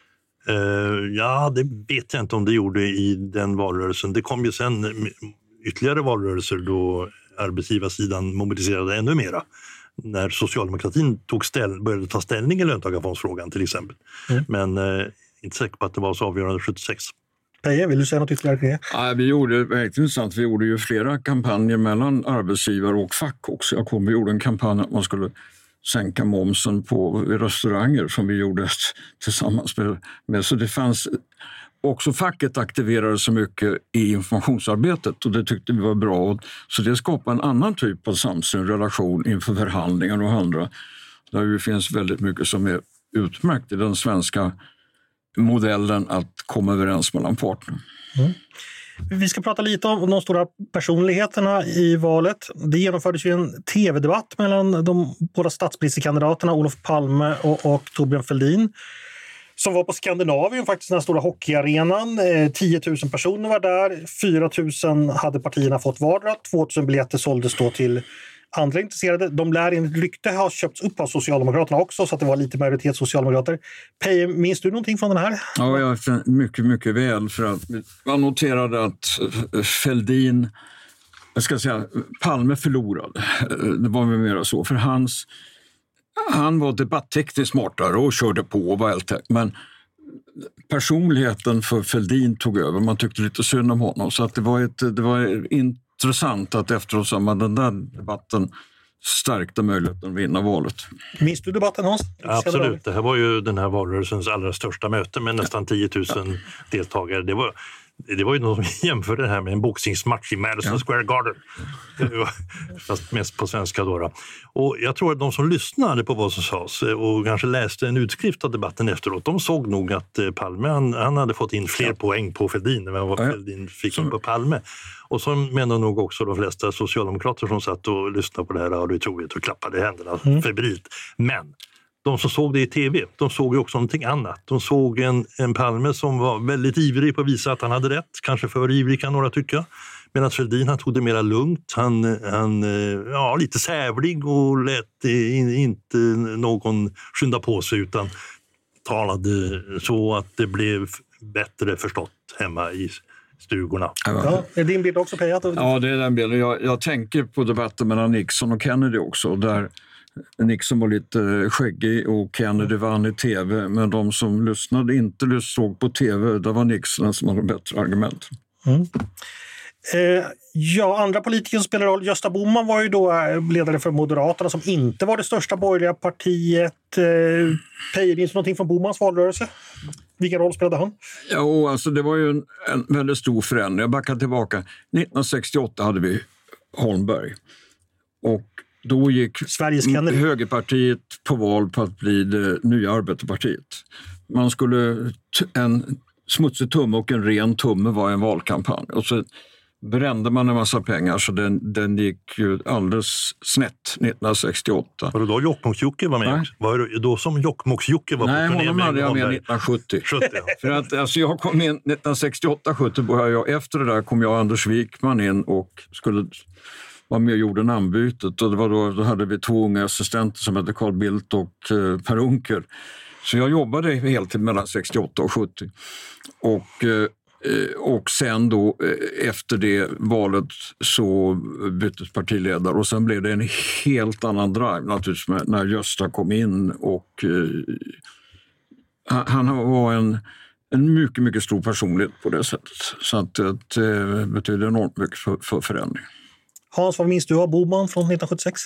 [SPEAKER 2] Uh, ja, det vet jag inte om det gjorde i den valrörelsen. Det kom ju sen ytterligare valrörelser då arbetsgivarsidan mobiliserade ännu mera. När socialdemokratin tog ställ, började ta ställning i löntagarfondsfrågan till exempel. Mm. Men uh, inte säker på att det var så avgörande sjuttiosex.
[SPEAKER 1] Peje, vill du säga något ytterligare kring det?
[SPEAKER 3] Ja, vi gjorde, verkligen intressant, vi gjorde ju flera kampanjer mellan arbetsgivare och fack också. Jag kom, vi gjorde en kampanj att man skulle sänka momsen på restauranger som vi gjorde tillsammans med, med. Så det fanns också, facket aktiverade så mycket i informationsarbetet och det tyckte vi var bra. Så det skapade en annan typ av samsyn, relation inför förhandlingar och andra. Där det finns väldigt mycket som är utmärkt i den svenska modellen att komma överens mellan parterna.
[SPEAKER 1] Mm. Vi ska prata lite om de stora personligheterna i valet. Det genomfördes ju en tv-debatt mellan de båda statsministerkandidaterna Olof Palme och, och Thorbjörn Fälldin som var på Skandinavien, faktiskt den här stora hockeyarenan. tio tusen personer var där, fyra tusen hade partierna fått vardera, två tusen biljetter såldes då till andra intresserade. De lär enligt rykte ha köpts upp av Socialdemokraterna också, så att det var lite majoritet socialdemokrater. Peje, minns du någonting från den här?
[SPEAKER 3] Ja, jag mycket, mycket väl. För att man noterade att Fälldin, jag ska säga, Palme förlorade. Det var väl mer så. För hans, han var debattekniskt smartare och körde på och var helt, men personligheten för Fälldin tog över. Man tyckte lite synd om honom. Så att det var ett, det var inte intressant att efteråt sa man den där debatten stärkte möjligheten att vinna valet.
[SPEAKER 1] Minns du debatten, Hans?
[SPEAKER 2] Absolut, det här var ju den här valrörelsens allra största möte med nästan tio tusen ja. deltagare. Det var, det var ju någon som jämförde det här med en boxningsmatch i Madison ja. Square Garden. Fast mest på svenska då, då. Och jag tror att de som lyssnade på vad som sades och kanske läste en utskrift av debatten efteråt, de såg nog att Palme, han, han hade fått in fler ja. poäng på Fälldin än vad ja. Fälldin fick så. in på Palme. Och så menar nog också de flesta socialdemokrater som satt och lyssnade på det här auditoriet och klappade händerna mm. febrilt. Men de som såg det i tv, de såg ju också någonting annat. De såg en, en Palme som var väldigt ivrig på att visa att han hade rätt. Kanske för ivrig kan några tycka. Medan Fälldin, han tog det mera lugnt. Han, han ja, lite sävlig och lät in, inte någon skynda på sig utan talade så att det blev bättre förstått hemma i stugorna.
[SPEAKER 1] Ja, är din bild också, Peja?
[SPEAKER 3] Ja, det är den bilden. Jag, jag tänker på debatten mellan Nixon och Kennedy också, där Nixon var lite skäggig och Kennedy vann i tv, men de som lyssnade inte såg på tv, där var Nixon som hade bättre argument.
[SPEAKER 1] Mm. Eh, ja, andra politiker som spelar roll. Gösta Bohman var ju då ledare för Moderaterna som inte var det största borgerliga partiet. Eh, Peje, minns du någonting från Bohmans valrörelse? Vilken roll spelade han?
[SPEAKER 3] Ja, alltså det var ju en, en väldigt stor förändring. Jag backar tillbaka. nittonhundrasextioåtta hade vi Holmberg. Och då gick högerpartiet på val på att bli det nya arbetarpartiet. Man skulle, en smutsig tumme och en ren tumme var en valkampanj. Och så brände man en massa pengar så den, den gick ju alldeles snett nittonhundrasextioåtta.
[SPEAKER 2] Var det då Jokkmokks-Jocke var med? Nej. Var det då som Jokkmokks-Jocke var
[SPEAKER 3] Nej,
[SPEAKER 2] på turné?
[SPEAKER 3] Nej, honom hade jag med nittonhundrasjuttio. sjuttio, ja. För att alltså, jag kom in nittonhundrasextioåtta sjuttio började jag. Efter det där kom jag och Anders Wijkman in och skulle var med och gjorde namnbytet. Och det var då, då hade vi två unga assistenter som hette Carl Bildt och eh, Per Unckel. Så jag jobbade heltid mellan sextioåtta och sjuttio. Och eh, Och sen då efter det valet så byttes partiledare och sen blev det en helt annan drive naturligtvis när Gösta kom in och eh, han var en, en mycket, mycket stor personlighet på det sättet. Så att det betyder enormt mycket för, för förändring.
[SPEAKER 1] Hans, vad minns du av Bohman från nittonhundrasjuttiosex?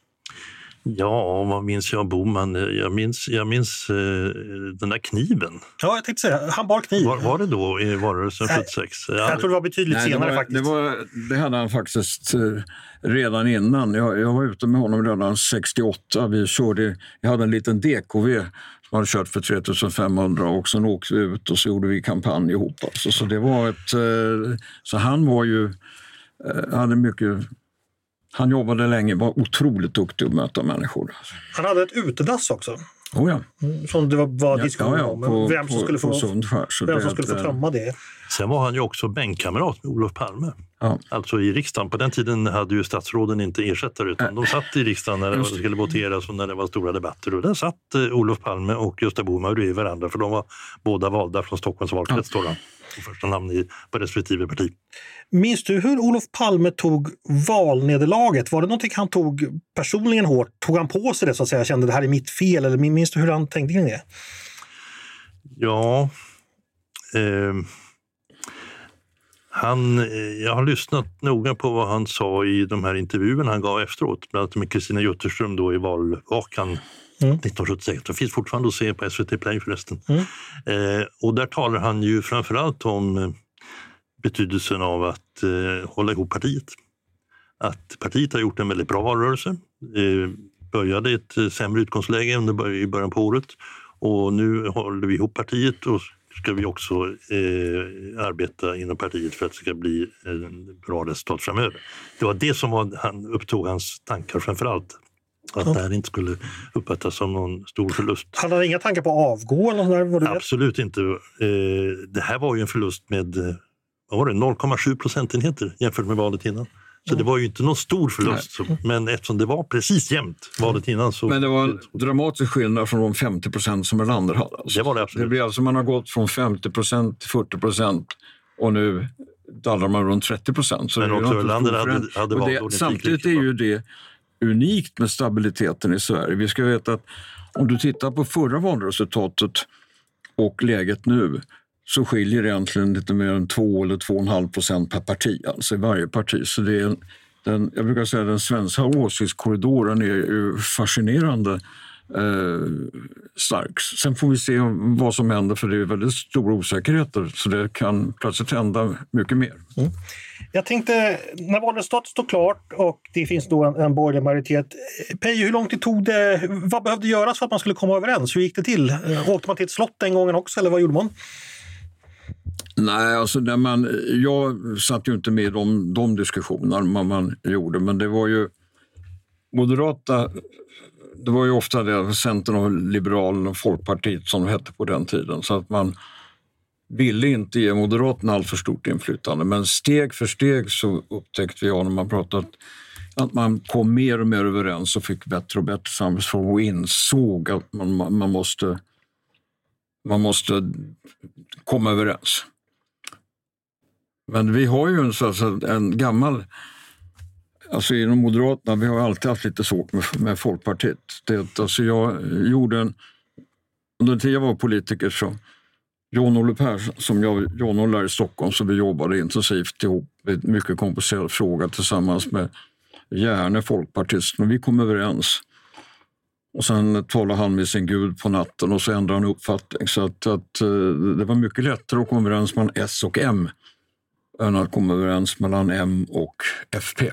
[SPEAKER 2] Ja, vad minns jag av Bohman? Jag minns, jag minns eh, den där kniven.
[SPEAKER 1] Ja, jag tänkte säga, han bar kniv.
[SPEAKER 2] Var, var det då i valrörelsen sjuttiosex?
[SPEAKER 1] Jag, jag tror det var betydligt Nej, senare
[SPEAKER 3] det var,
[SPEAKER 1] faktiskt.
[SPEAKER 3] Det, var, det hade han faktiskt eh, redan innan. Jag, jag var ute med honom redan sextioåtta. Vi körde, jag hade en liten D K V som hade kört för tre tusen femhundra och sen åkte vi ut och så gjorde vi kampanj ihop. Alltså, så det var ett... Eh, så han var ju... Eh, hade mycket... Han jobbade länge, var otroligt duktig att möta människor.
[SPEAKER 1] Han hade ett utedass också.
[SPEAKER 3] Oh ja.
[SPEAKER 1] Som det var, var diskussion
[SPEAKER 3] ja, ja,
[SPEAKER 1] om.
[SPEAKER 3] på,
[SPEAKER 1] Vem som
[SPEAKER 3] på,
[SPEAKER 1] skulle få,
[SPEAKER 3] på Sundskär,
[SPEAKER 1] vem som skulle få tömma det.
[SPEAKER 2] Sen var han ju också bänkkamrat med Olof Palme.
[SPEAKER 3] Ja.
[SPEAKER 2] Alltså i riksdagen. På den tiden hade ju statsråden inte ersättare utan de satt i riksdagen när det skulle voteras och när det var stora debatter. Och där satt eh, Olof Palme och Gösta Bohman bredvid varandra för de var båda valda från Stockholms valkrets. Ja. Och första namn i, på respektive parti.
[SPEAKER 1] Minns du hur Olof Palme tog valnederlaget? Var det någonting han tog personligen hårt? Tog han på sig det så att säga? Kände det här är mitt fel? Eller minns du hur han tänkte kring det?
[SPEAKER 2] Ja... Eh, Han, jag har lyssnat noga på vad han sa i de här intervjuerna han gav efteråt, bland annat med Kristina Jutterström då i valvakan mm. nittonhundrasjuttiosex. Det finns fortfarande att se på S V T Play förresten. Mm. Eh, och där talar han ju framförallt om betydelsen av att eh, hålla ihop partiet. Att partiet har gjort en väldigt bra valrörelse. Eh, började ett sämre utgångsläge under i början på året och nu håller vi ihop partiet och ska vi också eh, arbeta inom partiet för att det ska bli en bra resultat framöver. Det var det som var, han upptog hans tankar framför allt. Att ja. det här inte skulle uppfattas som någon stor förlust.
[SPEAKER 1] Han hade inga tankar på att avgå? Eller där, var det
[SPEAKER 2] Absolut vet? inte. Eh, det här var ju en förlust med vad var det, noll komma sju procentenheter jämfört med valet innan. Så det var ju inte någon stor förlust, så, men eftersom det var precis jämnt valet innan så...
[SPEAKER 3] Men det var en dramatisk skillnad från de femtio procent som Erlander hade. Alltså.
[SPEAKER 2] Det var det absolut.
[SPEAKER 3] Det blir alltså, man har gått från femtio procent till fyrtio procent och nu dallar man runt trettio procent.
[SPEAKER 2] Men också Erlander hade, hade
[SPEAKER 3] det,
[SPEAKER 2] valt
[SPEAKER 3] samtidigt är ju det unikt med stabiliteten i Sverige. Vi ska veta att om du tittar på förra valresultatet och läget nu så skiljer det egentligen lite mer än två eller två komma fem procent per parti, alltså i varje parti. Så det är en, den, jag brukar säga den svenska åsiktskorridoren är ju fascinerande eh, stark. Sen får vi se vad som händer, för det är väldigt stora osäkerheter, så det kan plötsligt hända mycket mer.
[SPEAKER 1] Mm. Jag tänkte, när valresultatet står klart och det finns då en, en borgerlig majoritet, Peje, hur lång tid tog det, vad behövde göras för att man skulle komma överens? Hur gick det till? Åkte man till ett slott den gången också, eller vad gjorde man?
[SPEAKER 3] Nej, alltså när man, jag satt ju inte med i de, de diskussioner man, man gjorde, men det var ju Moderata, det var ju ofta det, Centern och Liberalen och Folkpartiet som det hette på den tiden, så att man ville inte ge Moderaterna allt för stort inflytande, men steg för steg så upptäckte jag när man pratat att man kom mer och mer överens och fick bättre och bättre samarbetsformer och insåg att man, man, man måste man måste komma överens. Men vi har ju en, alltså, en gammal, alltså inom Moderaterna, vi har alltid haft lite svårt med, med Folkpartiet. Det, alltså jag gjorde en, under tiden jag var politiker så John-Olle Persson, som jag, John-Olle i Stockholm, så vi jobbade intensivt ihop med en mycket komplicerad fråga tillsammans med Järne, folkpartisten, och vi kom överens. Och sen talade han med sin Gud på natten och så ändrade han uppfattning. Så att, att det var mycket lättare att komma överens mellan S och M än att komma överens mellan M och F P.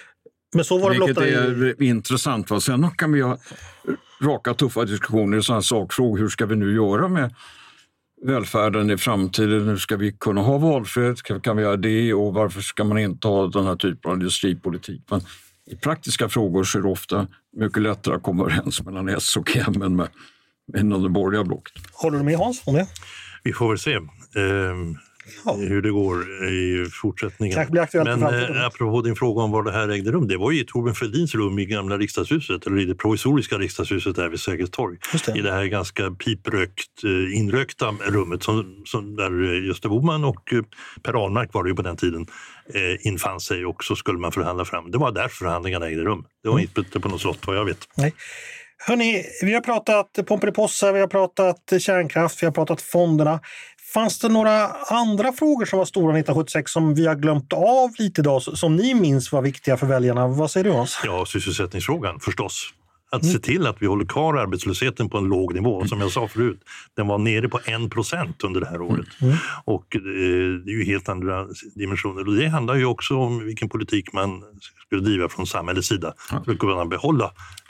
[SPEAKER 1] Men så var det.
[SPEAKER 3] Vilket är i... intressant. Va? Sen kan vi ha raka, tuffa diskussioner i sådana sakfrågor. Hur ska vi nu göra med välfärden i framtiden? Hur ska vi kunna ha valfrihet? Kan vi göra det? Och varför ska man inte ha den här typen av industripolitik? Men i praktiska frågor så är det ofta mycket lättare att komma överens mellan S och M än med, med det borgerliga blocket.
[SPEAKER 1] Håller du med Hans om det?
[SPEAKER 2] Vi får väl se eh, ja. hur det går i fortsättningen. Men eh, apropå din fråga om var det här ägde rum, det var ju i Torbjörn Fälldins rum i gamla riksdagshuset, eller i det provisoriska riksdagshuset där vid Sergels torg. Det. I det här ganska piprökt, eh, inrökta rummet som, som där Gösta Bohman och eh, Per Ahlmark var det ju på den tiden eh, infann sig, och så skulle man förhandla fram. Det var där förhandlingarna ägde rum. Det var mm. inte på något slott vad jag vet.
[SPEAKER 1] Nej. Hörrni, vi har pratat Pomperipossa, vi har pratat kärnkraft, vi har pratat fonderna. Fanns det några andra frågor som var stora nittonhundrasjuttiosex som vi har glömt av lite idag, som ni minns var viktiga för väljarna? Vad säger du, Hans?
[SPEAKER 2] Ja, sysselsättningsfrågan förstås. Att mm. se till att vi håller kvar arbetslösheten på en låg nivå. Som jag sa förut, den var nere på en procent under det här året. Mm. Och eh, det är ju helt andra dimensioner. Och det handlar ju också om vilken politik man skulle driva från samhällets sida för att kunna behålla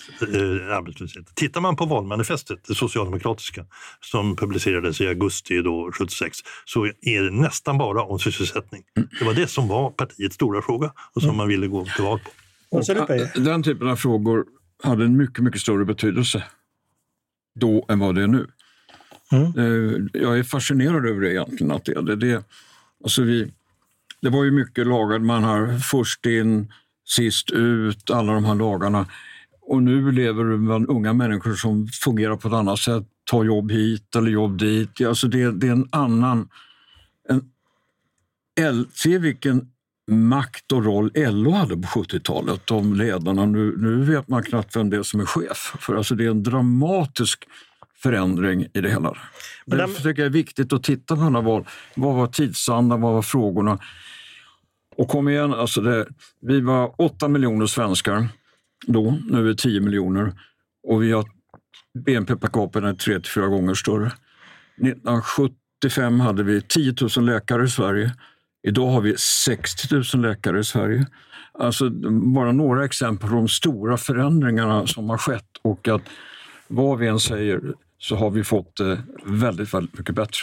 [SPEAKER 2] eh, arbetslösheten. Tittar man på valmanifestet, det socialdemokratiska, som publicerades i augusti då, sjuttiosex, så är det nästan bara om sysselsättning. Det var det som var partiets stora fråga och som mm. man ville gå till val på.
[SPEAKER 1] Vad säger du, Peje?
[SPEAKER 3] Den typen av frågor hade en mycket, mycket större betydelse då än vad det är nu.
[SPEAKER 1] Mm.
[SPEAKER 3] Jag är fascinerad över det egentligen. Att det, det, det, alltså vi, det var ju mycket lagar, man har först in, sist ut, alla de här lagarna. Och nu lever man unga människor som fungerar på ett annat sätt, tar jobb hit eller jobb dit. Alltså det, det är en annan... En, se vilken makt och roll L O hade på sjuttiotalet, de ledarna. Nu, nu vet man knappt vem det är som är chef. För alltså det är en dramatisk förändring i det hela. Men därför tycker jag är viktigt att titta på den vad, vad var tidsandan, vad var frågorna. Och kom igen, alltså det, vi var åtta miljoner svenskar då, nu är vi tio miljoner. Och vi har B N P per capita är tre till fyra gånger större. nittonhundrasjuttiofem hade vi tio tusen läkare i Sverige. Idag har vi sextio tusen läkare i Sverige. Alltså bara några exempel på de stora förändringarna som har skett, och att vad vi än säger så har vi fått det väldigt, väldigt mycket bättre.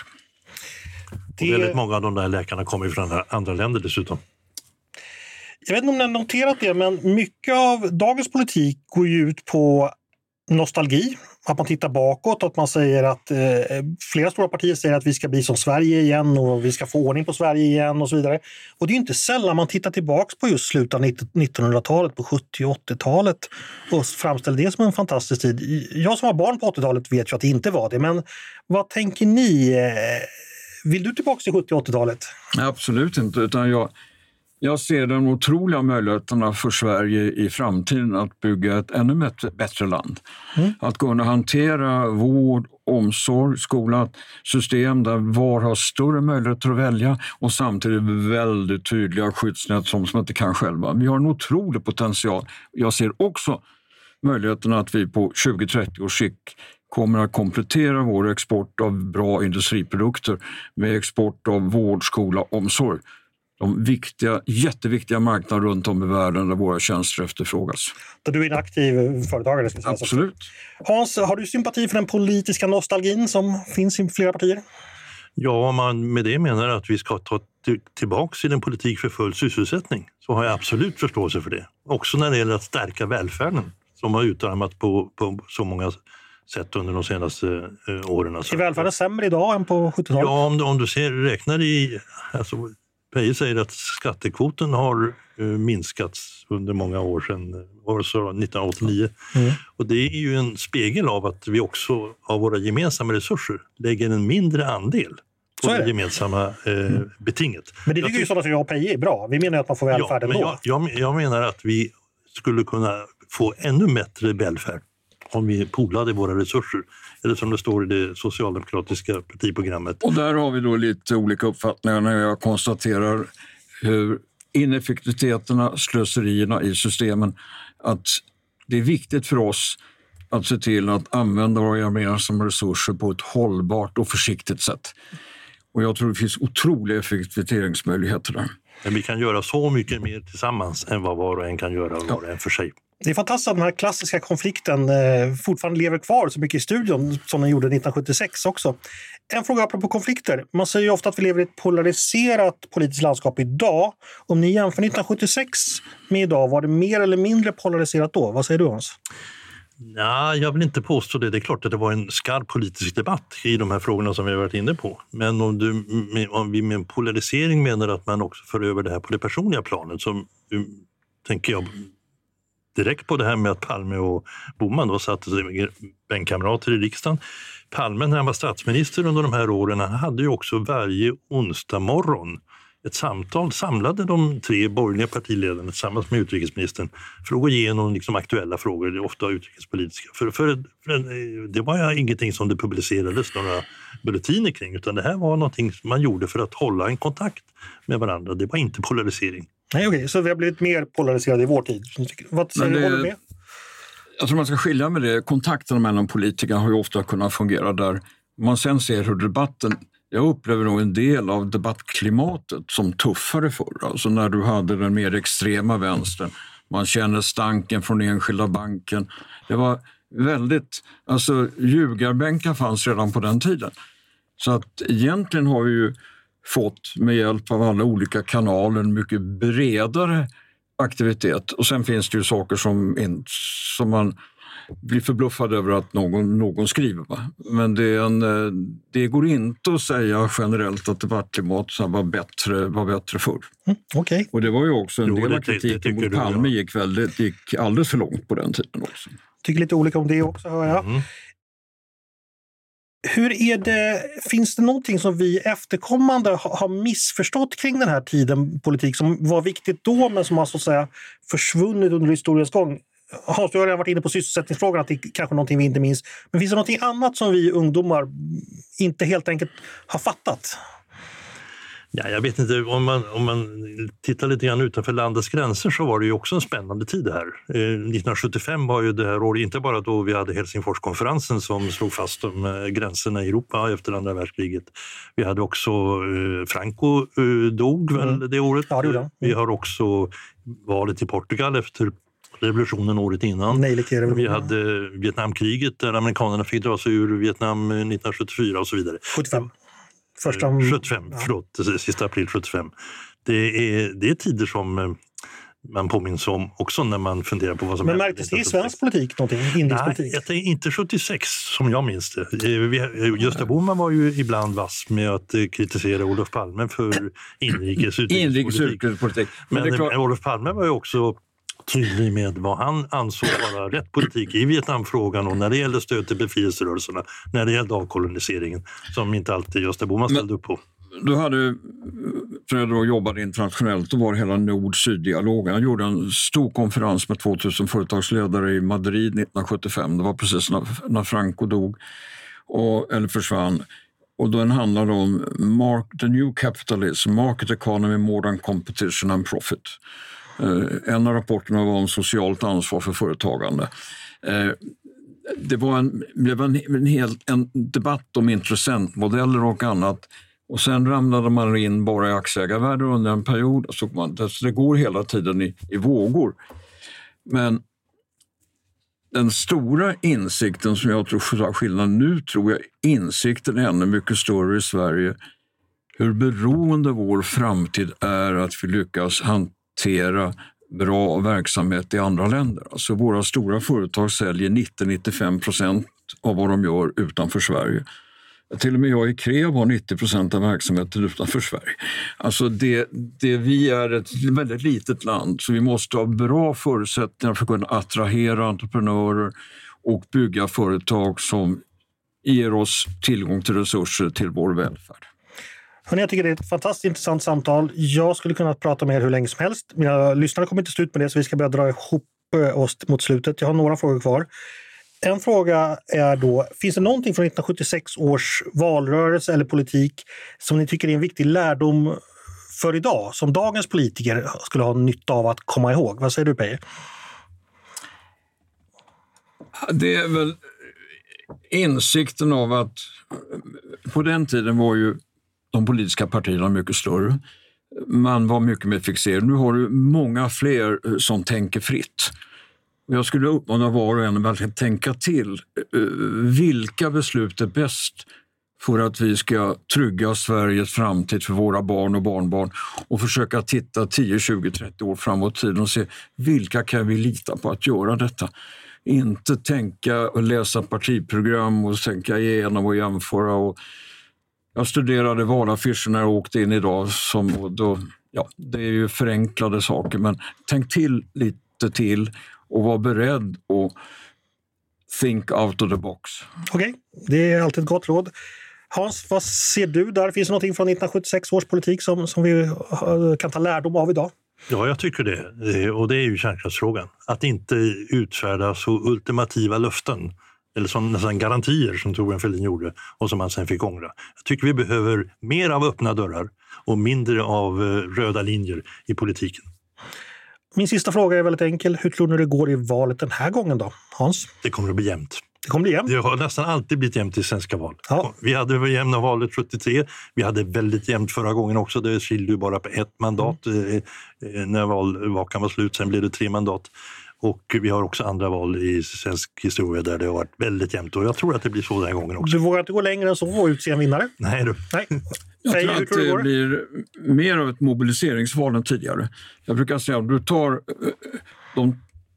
[SPEAKER 2] Det... Väldigt många av de där läkarna kommer från andra länder dessutom.
[SPEAKER 1] Jag vet inte om ni har noterat det, men mycket av dagens politik går ju ut på nostalgi. Att man tittar bakåt, att man säger att eh, flera stora partier säger att vi ska bli som Sverige igen och vi ska få ordning på Sverige igen och så vidare. Och det är inte sällan man tittar tillbaks på just slutet av nittonhundratalet, på sjuttio- och åttiotalet och framställer det som en fantastisk tid. Jag som var barn på åttiotalet vet ju att det inte var det, men vad tänker ni? Vill du tillbaka till sjuttio- och åttiotalet?
[SPEAKER 3] Nej, absolut inte, utan jag... Jag ser de otroliga möjligheterna för Sverige i framtiden att bygga ett ännu bättre land. Mm. Att kunna hantera vård, omsorg, skola, system där var har större möjligheter att välja och samtidigt väldigt tydliga skyddsnät som man inte kan själva. Vi har en otrolig potential. Jag ser också möjligheterna att vi på tjugo till trettio års sikt kommer att komplettera vår export av bra industriprodukter med export av vård, skola, omsorg. De viktiga, jätteviktiga marknader runt om i världen där våra tjänster efterfrågas.
[SPEAKER 1] Där du är en aktiv företagare, ska jag säga.
[SPEAKER 3] Absolut.
[SPEAKER 1] Hans, har du sympati för den politiska nostalgin som finns i flera partier?
[SPEAKER 2] Ja, om man med det menar att vi ska ta t- tillbaka till en politik för full sysselsättning, så har jag absolut förståelse för det. Också när det gäller att stärka välfärden som har utarmat på, på så många sätt under de senaste eh, åren.
[SPEAKER 1] Är välfärden sämre idag än på sjuttiotalet?
[SPEAKER 2] Ja, om du, om du ser, räknar i... Alltså, Peje säger att skattekvoten har uh, minskats under många år sedan, alltså nittonhundraåttionio. Mm. Och det är ju en spegel av att vi också av våra gemensamma resurser lägger en mindre andel på det. det gemensamma uh, mm. betinget.
[SPEAKER 1] Men det tycker ju sådana som jag och Peje är bra. Vi menar att man får välfärden
[SPEAKER 2] ja, men jag, jag, jag menar att vi skulle kunna få ännu bättre välfärd om vi polade våra resurser. Eller som det står i det socialdemokratiska partiprogrammet.
[SPEAKER 3] Och där har vi då lite olika uppfattningar när jag konstaterar hur ineffektiviteterna, slöserierna i systemen, att det är viktigt för oss att se till att använda våra gemensamma resurser på ett hållbart och försiktigt sätt. Och jag tror det finns otroliga effektiviseringsmöjligheter där.
[SPEAKER 2] Men vi kan göra så mycket mer tillsammans än vad var och en kan göra var och en för sig.
[SPEAKER 1] Det är fantastiskt att den här klassiska konflikten eh, fortfarande lever kvar så mycket i studion som den gjorde nittonhundrasjuttiosex också. En fråga apropå konflikter. Man säger ju ofta att vi lever i ett polariserat politiskt landskap idag. Om ni jämför nittonhundrasjuttiosex med idag, var det mer eller mindre polariserat då? Vad säger du, Hans?
[SPEAKER 2] Nej, jag vill inte påstå det. Det är klart att det var en skarp politisk debatt i de här frågorna som vi har varit inne på. Men om, du, om vi med en polarisering menar att man också för över det här på det personliga planet, så um, tänker jag direkt på det här med att Palme och Boman då satt bänkkamrater i riksdagen. Palme, när han var statsminister under de här åren, han hade ju också varje onsdag morgon ett samtal, samlade de tre borgerliga partiledarna tillsammans med utrikesministern för att gå igenom liksom aktuella frågor, ofta utrikespolitiska. För, för, för det var ju ingenting som det publicerades några bulletiner kring, utan det här var någonting som man gjorde för att hålla en kontakt med varandra. Det var inte polarisering.
[SPEAKER 1] Nej, okej, så vi har blivit mer polariserade i vår tid. Vad säger du, håller du med?
[SPEAKER 3] Jag tror man ska skilja med det. Kontakterna mellan politiker har ju ofta kunnat fungera där. Man sen ser hur debatten, jag upplever nog en del av debattklimatet som tuffare förr. Alltså när du hade den mer extrema vänstern. Man känner stanken från enskilda banken. Det var väldigt, alltså ljugarbänkar fanns redan på den tiden. Så att egentligen har vi ju fått med hjälp av alla olika kanaler en mycket bredare aktivitet. Och sen finns det ju saker som, in, som man blir förbluffad över att någon, någon skriver. Va? Men det, är en, det går inte att säga generellt att debattklimatet var bättre, var bättre förr.
[SPEAKER 1] Mm, okay.
[SPEAKER 3] Och det var ju också en
[SPEAKER 2] jo,
[SPEAKER 3] del av
[SPEAKER 2] det,
[SPEAKER 3] kritiken
[SPEAKER 2] det, det,
[SPEAKER 3] mot Palme gick, väldigt, gick alldeles för långt på den tiden också.
[SPEAKER 1] Tycker lite olika om det också, hör jag. Mm. Hur är det, finns det någonting som vi efterkommande har missförstått kring den här tiden politik som var viktigt då men som har så att säga försvunnit under historiens gång? Hans, du har redan varit inne på sysselsättningsfrågan, att det är kanske någonting vi inte minns. Men finns det någonting annat som vi ungdomar inte helt enkelt har fattat?
[SPEAKER 2] Ja, jag vet inte, om man, om man tittar lite grann utanför landets gränser så var det ju också en spännande tid här. Eh, nittonhundrasjuttiofem var ju det här året, inte bara då vi hade Helsingforskonferensen som slog fast de eh, gränserna i Europa efter andra världskriget. Vi hade också eh, Franco eh, dog väl mm. det året.
[SPEAKER 1] Ja, det mm.
[SPEAKER 2] Vi har också valet i Portugal efter revolutionen året innan.
[SPEAKER 1] Nej,
[SPEAKER 2] vi hade Vietnamkriget där amerikanerna fick dra sig ur Vietnam nittonhundrasjuttiofyra och så vidare.
[SPEAKER 1] sjuttiofem. Första om...
[SPEAKER 2] sjuttiofem, ja. förlåt, sista april sjuttiofem. Det är, det är tider som man påminns om också när man funderar på vad som
[SPEAKER 1] Men märktes det i svensk politik någonting?
[SPEAKER 2] Nej, det är inte sjuttiosex som jag minns det. Gösta Bohman var ju ibland vass med att kritisera Olof Palme för inrikes utrikespolitik. Men, Men klart... Olof Palme var ju också tydlig med vad han ansåg vara rätt politik i Vietnamfrågan och när det gällde stöd till befrielserörelserna, när det gällde avkoloniseringen, som inte alltid Gösta Bohman ställde upp på.
[SPEAKER 3] Du hade, för jag då jobbade internationellt, och var hela nord-syd-dialogen. Jag gjorde en stor konferens med tvåtusen företagsledare i Madrid nittonhundrasjuttiofem. Det var precis när, när Franco dog, och, eller försvann. Och den handlade om mark, the new capitalism, market economy, modern competition and profit. En av rapporterna var om socialt ansvar för företagande. Det var en, blev en, en, hel, en debatt om intressentmodeller och annat. Och sen ramlade man in bara i aktieägarvärde under en period. Så man, det går hela tiden i, i vågor. Men den stora insikten som jag tror skillnad nu, tror jag insikten är ännu mycket större i Sverige. Hur beroende vår framtid är att vi lyckas hantera bra verksamhet i andra länder. Alltså våra stora företag säljer nittio till nittiofem procent av vad de gör utanför Sverige. Till och med jag i Krea var nittio procent av verksamheten utanför Sverige. Alltså det, det, vi är ett väldigt litet land, så vi måste ha bra förutsättningar för att kunna attrahera entreprenörer och bygga företag som ger oss tillgång till resurser till vår välfärd.
[SPEAKER 1] Hörrni, jag tycker det är ett fantastiskt intressant samtal. Jag skulle kunna prata med er hur länge som helst. Mina lyssnare kommer inte slut med det, så vi ska börja dra ihop oss mot slutet. Jag har några frågor kvar. En fråga är då, finns det någonting från nittonhundrasjuttiosex års valrörelse eller politik som ni tycker är en viktig lärdom för idag, som dagens politiker skulle ha nytta av att komma ihåg? Vad säger du, Peje?
[SPEAKER 3] Det är väl insikten av att på den tiden var ju de politiska partierna mycket större. Man var mycket mer fixerad. Nu har du många fler som tänker fritt. Jag skulle uppmana var och en att verkligen tänka till. Vilka beslut är bäst för att vi ska trygga Sveriges framtid för våra barn och barnbarn, och försöka titta tio, tjugo, trettio år framåt tiden och se vilka kan vi lita på att göra detta. Inte tänka och läsa partiprogram och tänka igenom och jämföra. Och jag studerade valaffischer när jag åkte in idag. Som då, ja, det är ju förenklade saker, men tänk till lite till och var beredd att think out of the box.
[SPEAKER 1] Okej, okay. Det är alltid ett gott råd. Hans, vad ser du där? Finns det någonting från nittonhundrasjuttiosex års politik som, som vi kan ta lärdom av idag?
[SPEAKER 2] Ja, jag tycker det. Och det är ju kärnkraftsfrågan. Att inte utfärda så ultimativa löften, eller som nästan garantier som Thorbjörn Fälldin gjorde och som han sen fick ångra. Jag tycker vi behöver mer av öppna dörrar och mindre av röda linjer i politiken.
[SPEAKER 1] Min sista fråga är väldigt enkel. Hur tror ni det går i valet den här gången då, Hans?
[SPEAKER 2] Det kommer att bli jämnt.
[SPEAKER 1] Det kommer bli jämnt.
[SPEAKER 2] Det har nästan alltid blivit jämnt i svenska val.
[SPEAKER 1] Ja.
[SPEAKER 2] Vi hade jämna valet sjuttiotre. Vi hade väldigt jämnt förra gången också. Det skilde ju bara på ett mandat mm. när valvakan var slut. Sen blev det tre mandat. Och vi har också andra val i svensk historia där det har varit väldigt jämnt. Och jag tror att det blir så den här gången också.
[SPEAKER 1] Du vågar inte gå längre än så och utse en vinnare?
[SPEAKER 2] Nej du.
[SPEAKER 1] Nej.
[SPEAKER 3] Jag tror att det, det blir mer av ett mobiliseringsval än tidigare. Jag brukar säga att du tar de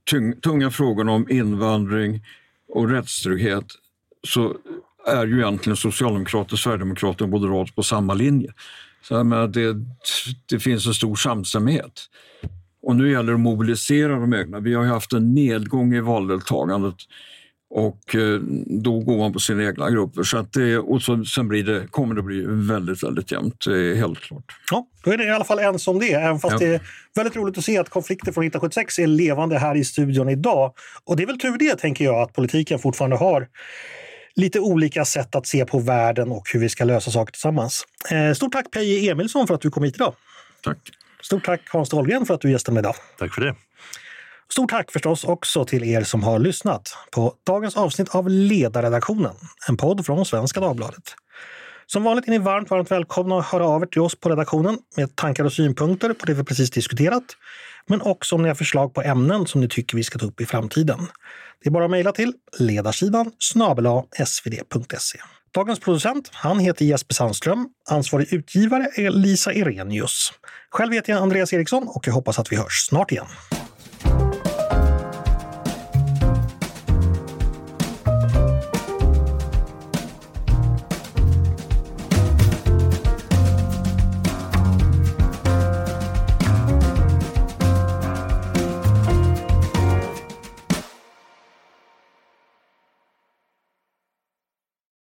[SPEAKER 3] tyng, tunga frågorna om invandring och rättstrygghet så är ju egentligen Socialdemokrater, Sverigedemokrater och Moderater på samma linje. Så men det, det finns en stor samstämmighet. Och nu gäller det att mobilisera de egna. Vi har ju haft en nedgång i valdeltagandet och då går man på sina egna grupper. Så att det, och så, sen blir det, kommer det bli väldigt, väldigt jämnt, helt klart.
[SPEAKER 1] Ja, då är det i alla fall en som det, även fast ja. Det är väldigt roligt att se att konflikter från nittonhundrasjuttiosex är levande här i studion idag. Och det är väl tur det, tänker jag, att politiken fortfarande har lite olika sätt att se på världen och hur vi ska lösa saker tillsammans. Eh, stort tack Peje Emilsson för att du kom hit idag.
[SPEAKER 3] Tack.
[SPEAKER 1] Stort tack Hans Dahlgren för att du gästade mig idag.
[SPEAKER 2] Tack för det.
[SPEAKER 1] Stort tack förstås också till er som har lyssnat på dagens avsnitt av Ledarredaktionen, en podd från Svenska Dagbladet. Som vanligt är ni varmt, varmt välkomna att höra av er till oss på redaktionen med tankar och synpunkter på det vi precis diskuterat, men också om ni har förslag på ämnen som ni tycker vi ska ta upp i framtiden. Det är bara att mejla till ledarsidan snabel-a s v d punkt se. Dagens producent, han heter Jesper Sandström. Ansvarig utgivare är Lisa Irenius. Själv heter jag Andreas Eriksson och jag hoppas att vi hörs snart igen.